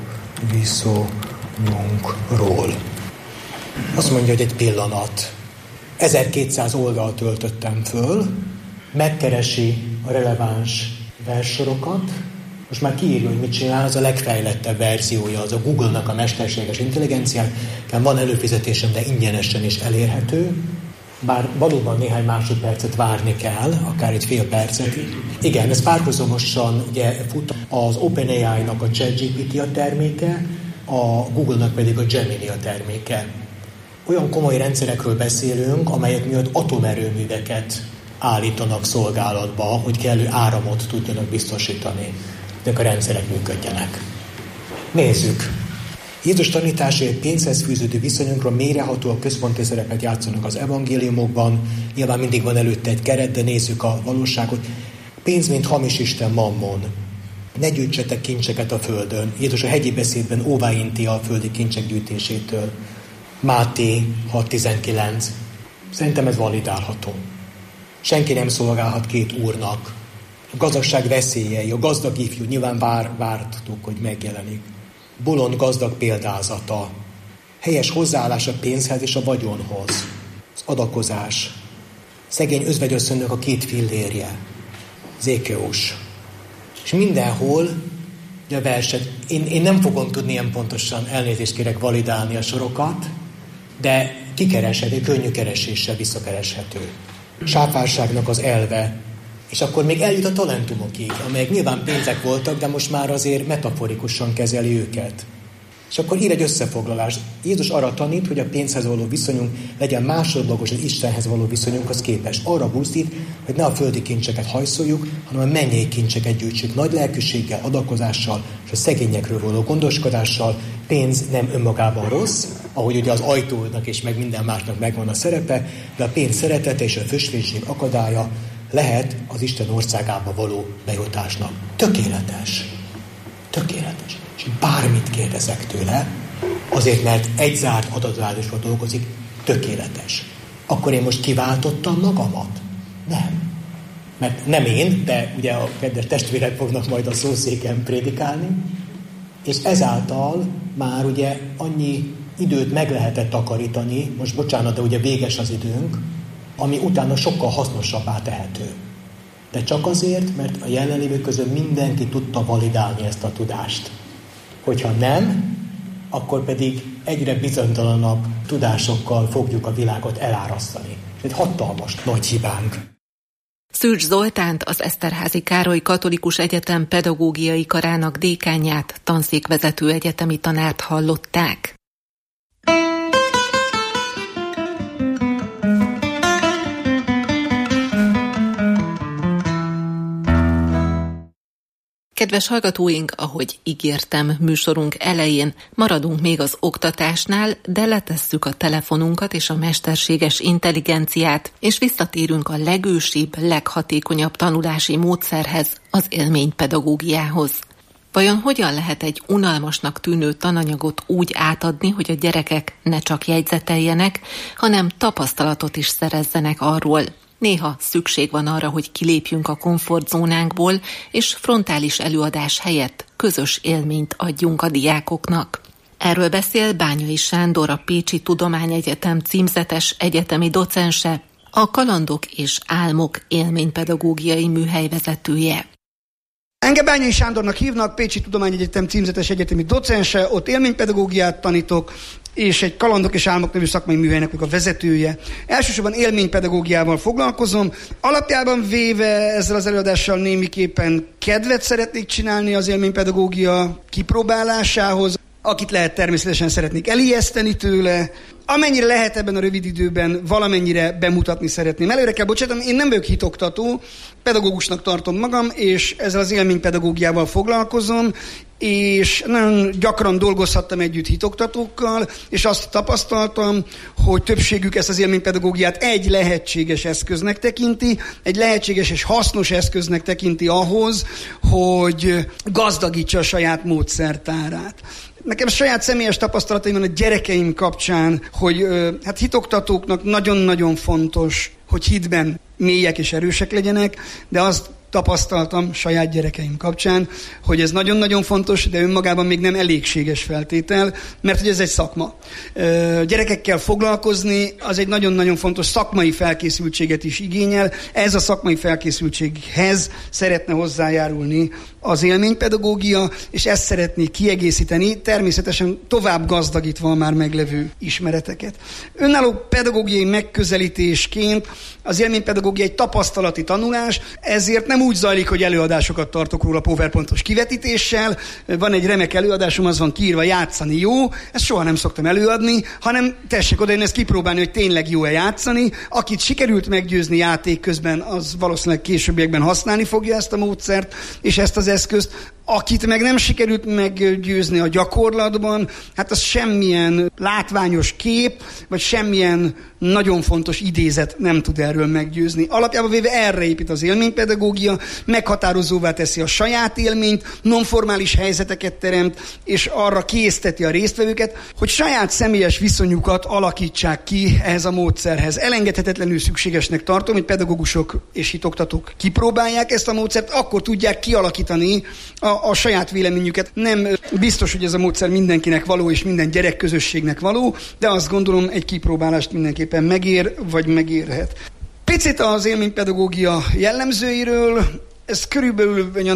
viszonyunkról. Azt mondja, hogy egy pillanat. 1200 oldalt töltöttem föl, megkeresi a releváns verssorokat, most már kiírja, hogy mit csinál, az a legfejlettebb verziója, az a Google-nak a mesterséges intelligenciák, van előfizetésem, de ingyenesen is elérhető, bár valóban néhány másodpercet várni kell, akár egy fél percet. Igen, ez párhuzamosan ugye fut, az OpenAI-nak a ChatGPT a terméke, a Google-nak pedig a Gemini a terméke. Olyan komoly rendszerekről beszélünk, amelyek miatt atomerőműveket állítanak szolgálatba, hogy kellő áramot tudjanak biztosítani, hogy a rendszerek működjenek. Nézzük! Jézus tanításai egy pénzhez fűződő viszonyunkról mélyreható központi szerepet játszanak az evangéliumokban. Nyilván mindig van előtte egy keret, de nézzük a valóságot. Pénz, mint hamis isten, mammon. Ne gyűjtsetek kincseket a földön. Jézus a hegyi beszédben óváinti a földi kincsek gyűjtésétől. Máté 6.19. Szerintem ez validálható. Senki nem szolgálhat két úrnak. A gazdagság veszélyei, a gazdag ifjú, nyilván vártuk, hogy megjelenik. Bolond gazdag példázata. Helyes hozzáállás a pénzhez és a vagyonhoz. Az adakozás. Szegény özvegyasszonynak a 2 fillérje. Zékeus. És mindenhol a verset. Én nem fogom tudni ilyen pontosan, elnézést kérek, validálni a sorokat, de kikereshető, könnyű kereséssel visszakereshető. Sápárságnak az elve, és akkor még eljut a talentumokig, amelyek nyilván pénzek voltak, de most már azért metaforikusan kezeli őket. És akkor ír egy összefoglalást. Jézus arra tanít, hogy a pénzhez való viszonyunk legyen másodlagos az Istenhez való viszonyunkhoz képest. Arra buzdít, hogy ne a földi kincseket hajszoljuk, hanem a mennyei kincseket gyűjtsük nagy lelkűséggel, adakozással és a szegényekről való gondoskodással. Pénz nem önmagában rossz, ahogy ugye az ajtónak és meg minden másnak megvan a szerepe, de a pénz szeretete és a fösvénység akadálya lehet az Isten országába való bejutásnak. Tökéletes. Tökéletes. És bármit kérdezek tőle, azért, mert egy zárt adatbázisban dolgozik, tökéletes. Akkor én most kiváltottam magamat? Nem. Mert nem én, de ugye a kedves testvérek fognak majd a szószéken prédikálni, és ezáltal már ugye annyi időt meg lehetett takarítani, most bocsánat, de ugye véges az időnk, ami utána sokkal hasznosabbá tehető. De csak azért, mert a jelenlévők közül mindenki tudta validálni ezt a tudást. Hogyha nem, akkor pedig egyre bizonytalanabb tudásokkal fogjuk a világot elárasztani. Ez egy hatalmas nagy hibánk. Szűcs Zoltánt, az Eszterházy Károly Katolikus Egyetem pedagógiai karának dékánját, tanszékvezető egyetemi tanárt hallották. Kedves hallgatóink, ahogy ígértem műsorunk elején, maradunk még az oktatásnál, de letesszük a telefonunkat és a mesterséges intelligenciát, és visszatérünk a legősibb, leghatékonyabb tanulási módszerhez, az élménypedagógiához. Vajon hogyan lehet egy unalmasnak tűnő tananyagot úgy átadni, hogy a gyerekek ne csak jegyzeteljenek, hanem tapasztalatot is szerezzenek arról? Néha szükség van arra, hogy kilépjünk a komfortzónánkból, és frontális előadás helyett közös élményt adjunk a diákoknak. Erről beszél Bányai Sándor, a Pécsi Tudományegyetem címzetes egyetemi docense, a Kalandok és Álmok élménypedagógiai műhely vezetője. Engem Bányai Sándornak hívnak, Pécsi Tudományegyetem címzetes egyetemi docense, ott élménypedagógiát tanítok, és egy Kalandok és Álmok nevű szakmai műhelynek a vezetője. Elsősorban élménypedagógiával foglalkozom. Alapjában véve ezzel az előadással némiképpen kedvet szeretnék csinálni az élménypedagógia kipróbálásához. Akit lehet, természetesen szeretnék elijeszteni tőle. Amennyire lehet ebben a rövid időben valamennyire bemutatni szeretném. Előre kell bocsátanom, én nem vagyok hitoktató, pedagógusnak tartom magam, és ezzel az élménypedagógiával foglalkozom, és nagyon gyakran dolgozhattam együtt hitoktatókkal, és azt tapasztaltam, hogy többségük ezt az élménypedagógiát egy lehetséges eszköznek tekinti, egy lehetséges és hasznos eszköznek tekinti ahhoz, hogy gazdagítsa a saját módszertárát. Nekem saját személyes tapasztalataim van a gyerekeim kapcsán, hogy hitoktatóknak nagyon-nagyon fontos, hogy hitben mélyek és erősek legyenek, de azt tapasztaltam saját gyerekeim kapcsán, hogy ez nagyon-nagyon fontos, de önmagában még nem elégséges feltétel, mert hogy ez egy szakma. Gyerekekkel foglalkozni az egy nagyon-nagyon fontos szakmai felkészültséget is igényel. Ez a szakmai felkészültséghez szeretne hozzájárulni az élménypedagógia, és ezt szeretné kiegészíteni, természetesen tovább gazdagítva a már meglevő ismereteket. Önálló pedagógiai megközelítésként az élménypedagógia egy tapasztalati tanulás, ezért nem úgy zajlik, hogy előadásokat tartok róla PowerPointos kivetítéssel. Van egy remek előadásom, az van kiírva, játszani jó. Ezt soha nem szoktam előadni, hanem tessék oda, én ezt kipróbálni, hogy tényleg jó-e játszani. Akit sikerült meggyőzni játék közben, az valószínűleg későbbiekben használni fogja ezt a módszert, és ezt az eszközt. Akit meg nem sikerült meggyőzni a gyakorlatban, hát az semmilyen látványos kép, vagy semmilyen nagyon fontos idézet nem tud erről meggyőzni. Alapjában véve erre épít az élménypedagógia, meghatározóvá teszi a saját élményt, nonformális helyzeteket teremt, és arra készteti a résztvevőket, hogy saját személyes viszonyukat alakítsák ki ehhez a módszerhez. Elengedhetetlenül szükségesnek tartom, hogy pedagógusok és hitoktatók kipróbálják ezt a módszert, akkor tudják kialakítani a saját véleményüket. Nem biztos, hogy ez a módszer mindenkinek való, és minden gyerekközösségnek való, de azt gondolom, egy kipróbálást mindenképpen megér, vagy megérhet. Picit az élménypedagógia jellemzőiről. Ez körülbelül olyan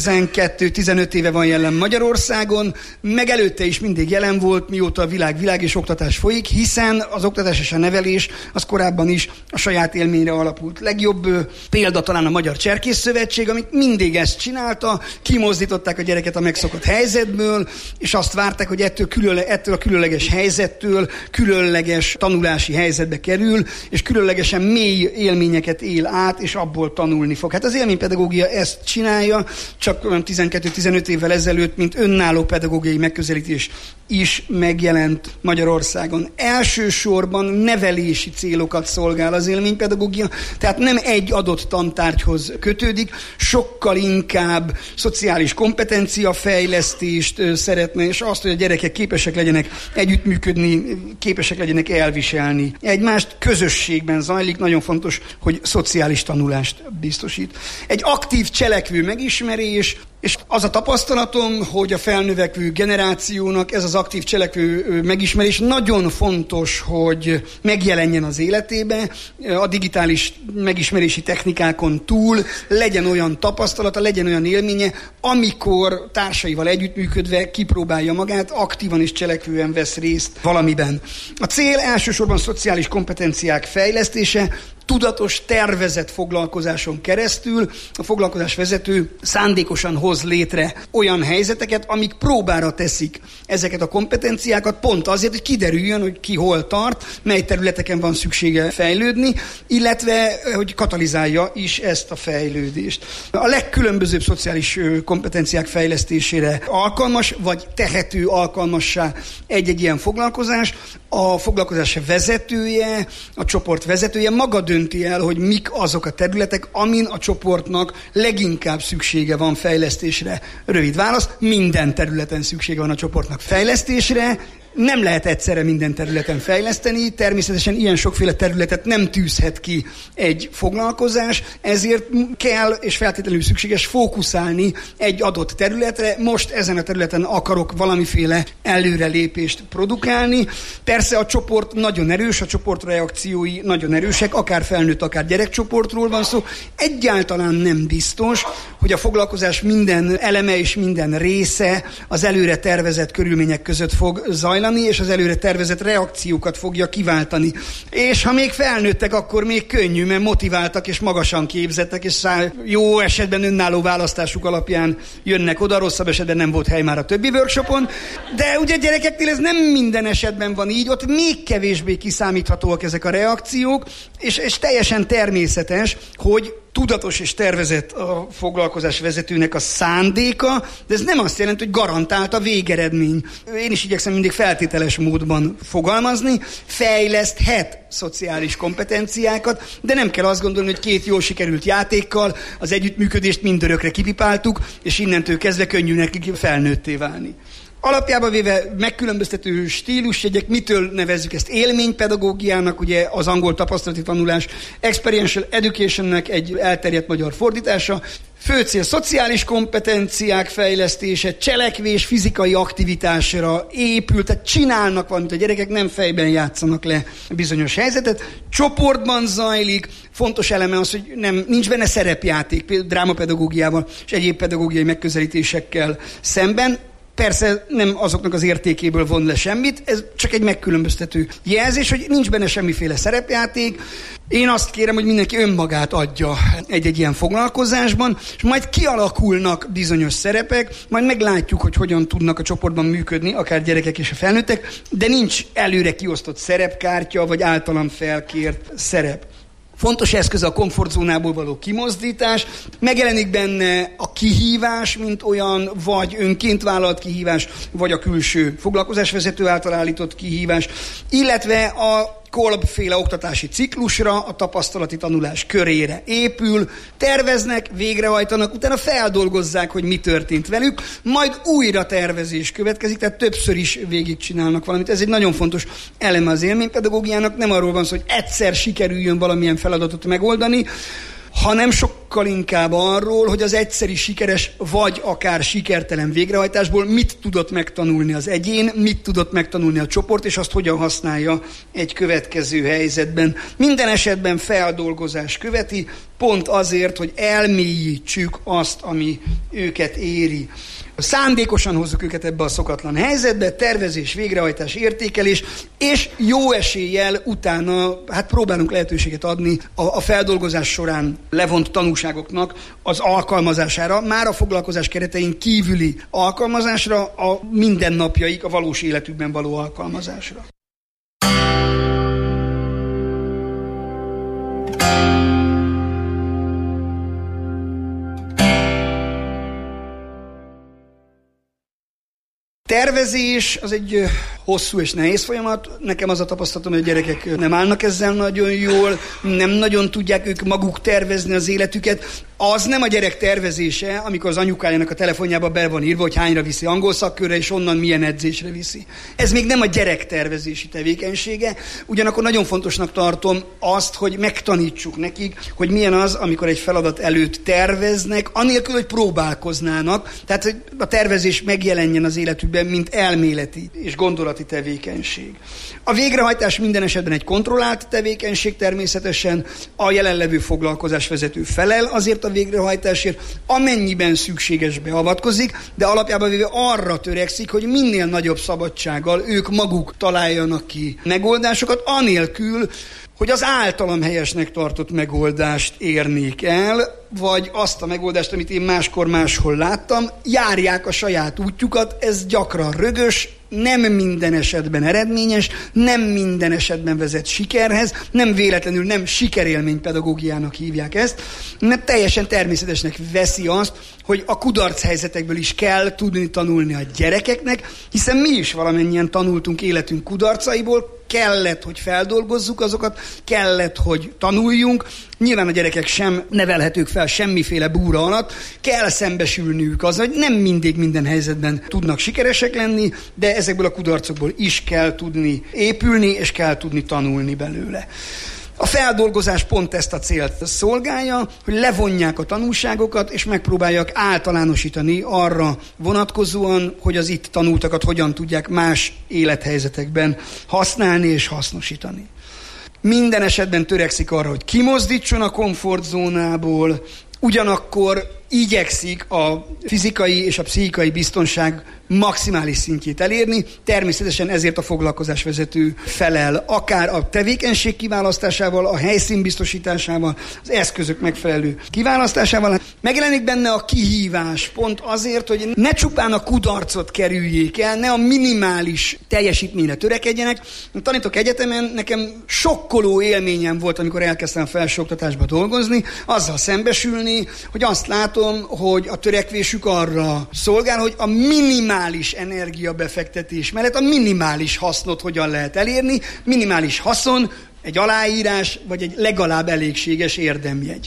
12-15 éve van jelen Magyarországon, meg előtte is mindig jelen volt, mióta a világ és oktatás folyik, hiszen az oktatás és a nevelés az korábban is a saját élményre alapult. Legjobb példa talán a Magyar Cserkészszövetség, amit mindig ezt csinálta, kimozdították a gyereket a megszokott helyzetből, és azt várták, hogy ettől a különleges helyzettől különleges tanulási helyzetbe kerül, és különlegesen mély élményeket él át, és abból tanulni fog. Hát az élménypedagógia ezt csinálja, csak 12-15 évvel ezelőtt, mint önálló pedagógiai megközelítés is megjelent Magyarországon. Elsősorban nevelési célokat szolgál az élménypedagógia, tehát nem egy adott tantárgyhoz kötődik, sokkal inkább szociális kompetenciafejlesztést szeretne, és azt, hogy a gyerekek képesek legyenek együttműködni, képesek legyenek elviselni egymást. Közösségben zajlik, nagyon fontos, hogy szociális tanulást biztosít. Egy aktív cselekvő megismerés, és az a tapasztalatom, hogy a felnövekvő generációnak ez az aktív cselekvő megismerés nagyon fontos, hogy megjelenjen az életébe, a digitális megismerési technikákon túl legyen olyan tapasztalata, legyen olyan élménye, amikor társaival együttműködve kipróbálja magát, aktívan és cselekvően vesz részt valamiben. A cél elsősorban szociális kompetenciák fejlesztése, tudatos, tervezett foglalkozáson keresztül a foglalkozás vezető szándékosan hoz létre olyan helyzeteket, amik próbára teszik ezeket a kompetenciákat, pont azért, hogy kiderüljön, hogy ki hol tart, mely területeken van szüksége fejlődni, illetve hogy katalizálja is ezt a fejlődést. A legkülönbözőbb szociális kompetenciák fejlesztésére alkalmas, vagy tehető alkalmassá egy-egy ilyen foglalkozás. A foglalkozás vezetője, a csoport vezetője maga dönti el, hogy mik azok a területek, amin a csoportnak leginkább szüksége van fejlesztésre. Rövid válasz, minden területen szüksége van a csoportnak fejlesztésre. Nem lehet egyszerre minden területen fejleszteni, természetesen ilyen sokféle területet nem tűzhet ki egy foglalkozás, ezért kell és feltétlenül szükséges fókuszálni egy adott területre. Most ezen a területen akarok valamiféle előrelépést produkálni. Persze a csoport nagyon erős, a csoportreakciói nagyon erősek, akár felnőtt, akár gyerekcsoportról van szó. Egyáltalán nem biztos, hogy a foglalkozás minden eleme és minden része az előre tervezett körülmények között fog zajlani, és az előre tervezett reakciókat fogja kiváltani. És ha még felnőttek, akkor még könnyű, mert motiváltak és magasan képzettek, és jó esetben önálló választásuk alapján jönnek oda, rosszabb esetben nem volt hely már a többi workshopon. De ugye gyerekeknél ez nem minden esetben van így, ott még kevésbé kiszámíthatóak ezek a reakciók, és teljesen természetes, hogy tudatos és tervezett a foglalkozás vezetőnek a szándéka, de ez nem azt jelenti, hogy garantált a végeredmény. Én is igyekszem mindig feltételes módban fogalmazni, fejleszthet szociális kompetenciákat, de nem kell azt gondolni, hogy két jól sikerült játékkal az együttműködést mindörökre kipipáltuk, és innentől kezdve könnyű neki felnőtté válni. Alapjában véve megkülönböztető stílusjegyek, mitől nevezzük ezt élménypedagógiának, ugye az angol tapasztalati tanulás, experiential educationnek egy elterjedt magyar fordítása. Fő cél szociális kompetenciák fejlesztése, cselekvés, fizikai aktivitásra épül, tehát csinálnak valamit, a gyerekek nem fejben játszanak le bizonyos helyzetet. Csoportban zajlik, fontos eleme az, hogy nincs benne szerepjáték, például drámapedagógiával és egyéb pedagógiai megközelítésekkel szemben. Persze nem azoknak az értékéből von le semmit, ez csak egy megkülönböztető jelzés, hogy nincs benne semmiféle szerepjáték. Én azt kérem, hogy mindenki önmagát adja egy-egy ilyen foglalkozásban, és majd kialakulnak bizonyos szerepek, majd meglátjuk, hogy hogyan tudnak a csoportban működni, akár gyerekek és a felnőttek, de nincs előre kiosztott szerepkártya, vagy általam felkért szerep. Fontos eszköz a komfortzónából való kimozdítás, megjelenik benne a kihívás, mint olyan, vagy önként vállalt kihívás, vagy a külső foglalkozásvezető által állított kihívás, illetve a Kolb-féle oktatási ciklusra, a tapasztalati tanulás körére épül, terveznek, végrehajtanak, utána feldolgozzák, hogy mi történt velük, majd újra tervezés következik, tehát többször is végigcsinálnak valamit. Ez egy nagyon fontos eleme az élménypedagógiának, nem arról van szó, hogy egyszer sikerüljön valamilyen feladatot megoldani, hanem sokkal sokkal inkább arról, hogy az egyszeri sikeres vagy akár sikertelen végrehajtásból mit tudott megtanulni az egyén, mit tudott megtanulni a csoport, és azt hogyan használja egy következő helyzetben. Minden esetben feldolgozás követi, pont azért, hogy elmélyítsük azt, ami őket éri. Szándékosan hozzuk őket ebbe a szokatlan helyzetbe, tervezés, végrehajtás, értékelés, és jó eséllyel utána próbálunk lehetőséget adni a feldolgozás során levont tanulságoknak az alkalmazására, már a foglalkozás keretein kívüli alkalmazásra, a mindennapjaik, a valós életükben való alkalmazásra. Tervezés az egy hosszú és nehéz folyamat. Nekem az a tapasztalatom, hogy a gyerekek nem állnak ezzel nagyon jól, nem nagyon tudják ők maguk tervezni az életüket. Az nem a gyerek tervezése, amikor az anyukájának a telefonjába be van írva, hogy hányra viszi angol szakkörre, és onnan milyen edzésre viszi. Ez még nem a gyerek tervezési tevékenysége. Ugyanakkor nagyon fontosnak tartom azt, hogy megtanítsuk nekik, hogy milyen az, amikor egy feladat előtt terveznek, anélkül, hogy próbálkoznának. Tehát, hogy a tervezés megjelenjen az életükben, mint elméleti és gondolati tevékenység. A végrehajtás minden esetben egy kontrollált tevékenység természetesen, a jelenlevő foglalkozásvezető felel azért a végrehajtásért, amennyiben szükséges beavatkozik, de alapjában véve arra törekszik, hogy minél nagyobb szabadsággal ők maguk találjanak ki megoldásokat, anélkül, hogy az általam helyesnek tartott megoldást érnék el, vagy azt a megoldást, amit én máskor máshol láttam, járják a saját útjukat, ez gyakran rögös, nem minden esetben eredményes, nem minden esetben vezet sikerhez, nem véletlenül nem sikerélmény pedagógiának hívják ezt, mert teljesen természetesnek veszi azt, hogy a kudarc helyzetekből is kell tudni tanulni a gyerekeknek, hiszen mi is valamennyien tanultunk életünk kudarcaiból, kellett, hogy feldolgozzuk azokat, kellett, hogy tanuljunk. Nyilván a gyerekek sem nevelhetők fel semmiféle búra alatt, kell szembesülniük azzal, hogy nem mindig minden helyzetben tudnak sikeresek lenni, de ezekből a kudarcokból is kell tudni épülni, és kell tudni tanulni belőle. A feldolgozás pont ezt a célt szolgálja, hogy levonják a tanulságokat, és megpróbálják általánosítani arra vonatkozóan, hogy az itt tanultakat hogyan tudják más élethelyzetekben használni és hasznosítani. Minden esetben törekszik arra, hogy kimozdítson a komfortzónából, ugyanakkor igyekszik a fizikai és a pszichikai biztonság maximális szintjét elérni, természetesen ezért a foglalkozásvezető felel, akár a tevékenység kiválasztásával, a helyszín biztosításával, az eszközök megfelelő kiválasztásával. Megjelenik benne a kihívás, pont azért, hogy ne csupán a kudarcot kerüljék el, ne a minimális teljesítményre törekedjenek. Tanítok egyetemen, nekem sokkoló élményem volt, amikor elkezdtem felsőoktatásba dolgozni, azzal szembesülni, hogy azt látom, hogy a törekvésük arra szolgál, hogy a minimális energiabefektetés mellett a minimális hasznot hogyan lehet elérni, minimális haszon, egy aláírás, vagy egy legalább elégséges érdemjegy.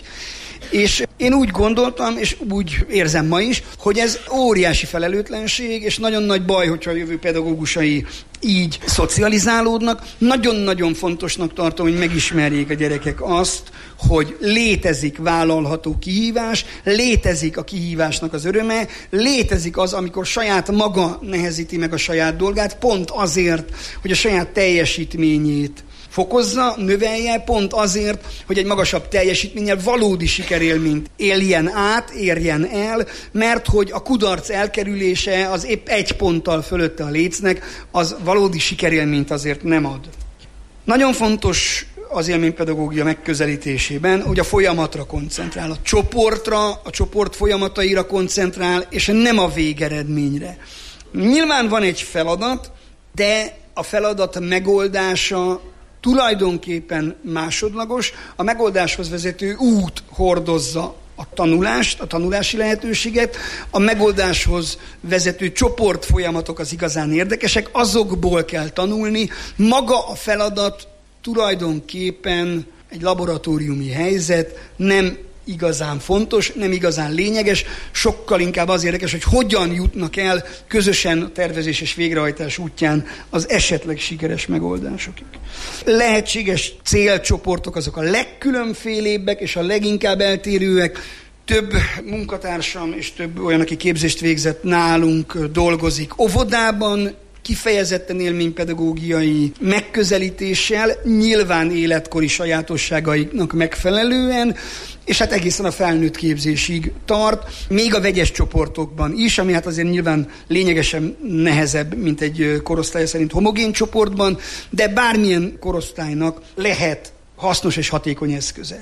És én úgy gondoltam, és úgy érzem ma is, hogy ez óriási felelőtlenség, és nagyon nagy baj, hogyha a jövő pedagógusai így szocializálódnak. Nagyon-nagyon fontosnak tartom, hogy megismerjék a gyerekek azt, hogy létezik vállalható kihívás, létezik a kihívásnak az öröme, létezik az, amikor saját maga nehezíti meg a saját dolgát, pont azért, hogy a saját teljesítményét fokozza, növelje, pont azért, hogy egy magasabb teljesítménnyel valódi sikerélményt éljen át, érjen el, mert hogy a kudarc elkerülése az épp egy ponttal fölötte a lécnek, az valódi sikerélményt azért nem ad. Nagyon fontos az élménypedagógia megközelítésében, hogy a folyamatra koncentrál, a csoportra, a csoport folyamataira koncentrál, és nem a végeredményre. Nyilván van egy feladat, de a feladat megoldása tulajdonképpen másodlagos, a megoldáshoz vezető út hordozza a tanulást, a tanulási lehetőséget, a megoldáshoz vezető csoportfolyamatok az igazán érdekesek, azokból kell tanulni, maga a feladat tulajdonképpen egy laboratóriumi helyzet, nem igazán fontos, nem igazán lényeges, sokkal inkább az érdekes, hogy hogyan jutnak el közösen a tervezés és végrehajtás útján az esetleg sikeres megoldásokig. Lehetséges célcsoportok azok a legkülönfélébbek és a leginkább eltérőek. Több munkatársam és több olyan, aki képzést végzett nálunk dolgozik óvodában, kifejezetten élménypedagógiai megközelítéssel, nyilván életkori sajátosságaiknak megfelelően, és hát egészen a felnőtt képzésig tart, még a vegyes csoportokban is, ami hát azért nyilván lényegesen nehezebb, mint egy korosztály szerint homogén csoportban, de bármilyen korosztálynak lehet hasznos és hatékony eszköze.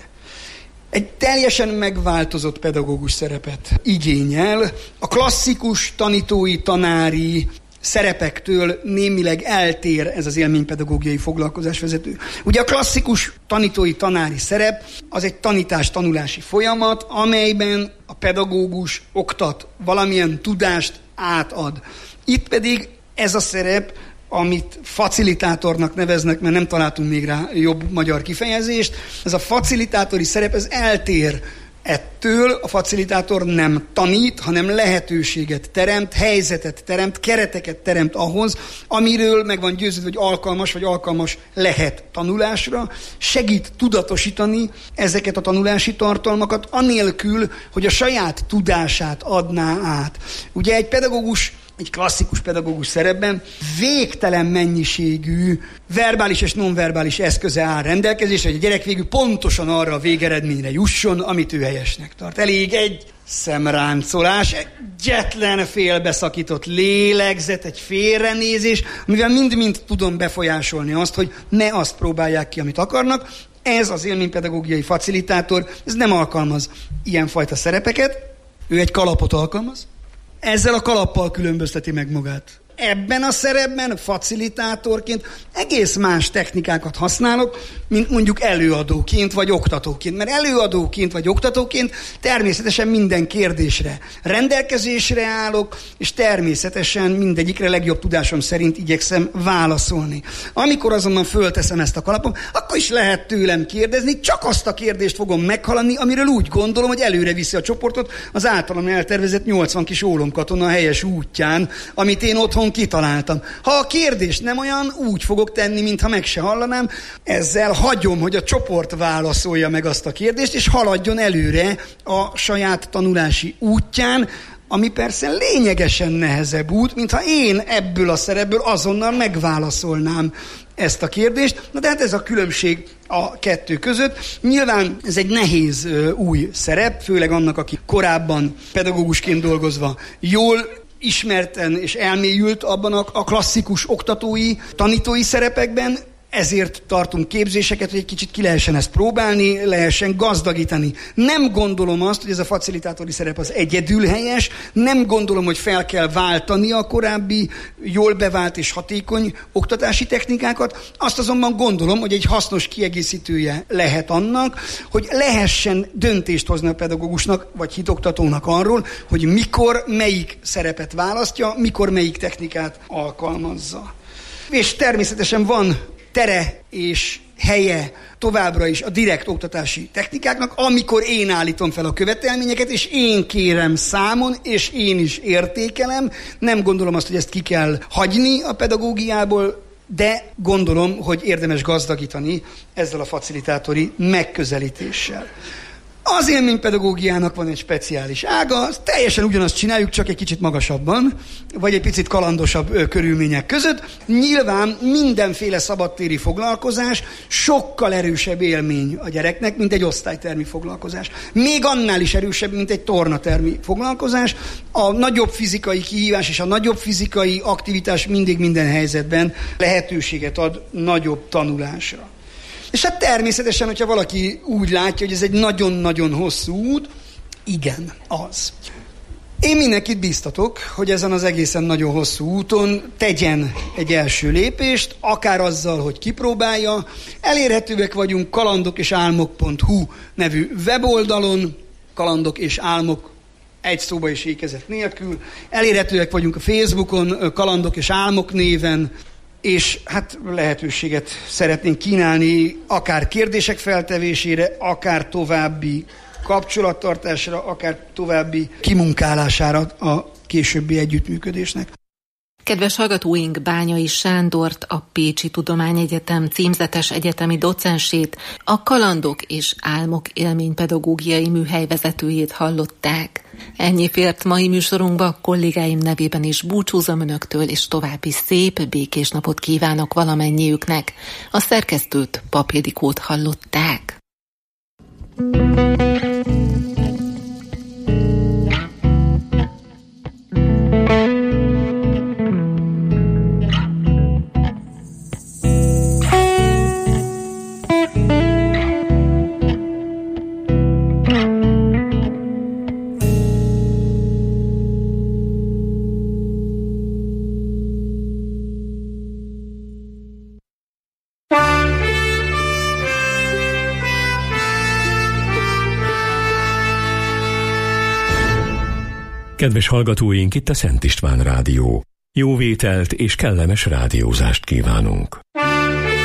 Egy teljesen megváltozott pedagógus szerepet igényel, a klasszikus tanítói, tanári szerepektől némileg eltér ez az élménypedagógiai foglalkozásvezető. Ugye a klasszikus tanítói, tanári szerep az egy tanítás-tanulási folyamat, amelyben a pedagógus oktat, valamilyen tudást átad. Itt pedig ez a szerep, amit facilitátornak neveznek, mert nem találtunk még rá jobb magyar kifejezést, ez a facilitátori szerep, ez eltér ettől. A facilitátor nem tanít, hanem lehetőséget teremt, helyzetet teremt, kereteket teremt ahhoz, amiről meg van győződve, hogy alkalmas vagy alkalmas lehet tanulásra, segít tudatosítani ezeket a tanulási tartalmakat, anélkül, hogy a saját tudását adná át. Ugye egy pedagógus, egy klasszikus pedagógus szerepben végtelen mennyiségű verbális és nonverbális eszköze áll rendelkezésre, hogy a gyerek végül pontosan arra a végeredményre jusson, amit ő helyesnek tart. Elég egy szemráncolás, egyetlen félbeszakított lélegzet, egy félrenézés, amivel mind-mind tudom befolyásolni azt, hogy ne azt próbálják ki, amit akarnak. Ez az élménypedagógiai facilitátor, ez nem alkalmaz ilyenfajta szerepeket, ő egy kalapot alkalmaz, ezzel a kalappal különbözteti meg magát. Ebben a szerepben facilitátorként egész más technikákat használok, mint mondjuk előadóként vagy oktatóként. Mert előadóként vagy oktatóként természetesen minden kérdésre rendelkezésre állok, és természetesen mindegyikre legjobb tudásom szerint igyekszem válaszolni. Amikor azonban fölteszem ezt a kalapom, akkor is lehet tőlem kérdezni, csak azt a kérdést fogom meghaladni, amiről úgy gondolom, hogy előre viszi a csoportot az általam eltervezett 80 kis ólomkatona helyes útján, amit én otthon kitaláltam. Ha a kérdés nem olyan, úgy fogok tenni, mintha meg se hallanám, ezzel hagyom, hogy a csoport válaszolja meg azt a kérdést, és haladjon előre a saját tanulási útján, ami persze lényegesen nehezebb út, mintha én ebből a szerepből azonnal megválaszolnám ezt a kérdést. Na de hát ez a különbség a kettő között. Nyilván ez egy nehéz új szerep, főleg annak, aki korábban pedagógusként dolgozva jól ismerten és elmélyült abban a klasszikus oktatói, tanítói szerepekben, ezért tartunk képzéseket, hogy egy kicsit ki lehessen ezt próbálni, lehessen gazdagítani. Nem gondolom azt, hogy ez a facilitátori szerep az egyedül helyes, nem gondolom, hogy fel kell váltani a korábbi jól bevált és hatékony oktatási technikákat, azt azonban gondolom, hogy egy hasznos kiegészítője lehet annak, hogy lehessen döntést hozni a pedagógusnak vagy hitoktatónak arról, hogy mikor melyik szerepet választja, mikor melyik technikát alkalmazza. És természetesen van tere és helye továbbra is a direkt oktatási technikáknak, amikor én állítom fel a követelményeket, és én kérem számon, és én is értékelem. Nem gondolom azt, hogy ezt ki kell hagyni a pedagógiából, de gondolom, hogy érdemes gazdagítani ezzel a facilitátori megközelítéssel. Az élménypedagógiának van egy speciális ága, teljesen ugyanazt csináljuk, csak egy kicsit magasabban, vagy egy picit kalandosabb körülmények között. Nyilván mindenféle szabadtéri foglalkozás sokkal erősebb élmény a gyereknek, mint egy osztálytermi foglalkozás. Még annál is erősebb, mint egy tornatermi foglalkozás. A nagyobb fizikai kihívás és a nagyobb fizikai aktivitás mindig minden helyzetben lehetőséget ad nagyobb tanulásra. És hát természetesen, hogyha valaki úgy látja, hogy ez egy nagyon-nagyon hosszú út, igen, az. Én mindenkit bíztatok, hogy ezen az egészen nagyon hosszú úton tegyen egy első lépést, akár azzal, hogy kipróbálja. Elérhetőek vagyunk kalandoksálmok.hu nevű weboldalon, kalandok és álmok egy szóba és ékezet nélkül. Elérhetőek vagyunk a Facebookon, Kalandok és Álmok néven, és hát lehetőséget szeretnénk kínálni akár kérdések feltevésére, akár további kapcsolattartásra, akár további kimunkálására a későbbi együttműködésnek. Kedves hallgatóink, Bányai Sándort, a Pécsi Tudományegyetem címzetes egyetemi docensét, a Kalandok és Álmok élménypedagógiai műhely vezetőjét hallották. Ennyi fért mai műsorunkba, kollégáim nevében is búcsúzom önöktől, és további szép, békés napot kívánok valamennyiüknek. A szerkesztőt, Pap Ildikót hallották. Kedves hallgatóink, itt a Szent István Rádió. Jó vételt és kellemes rádiózást kívánunk.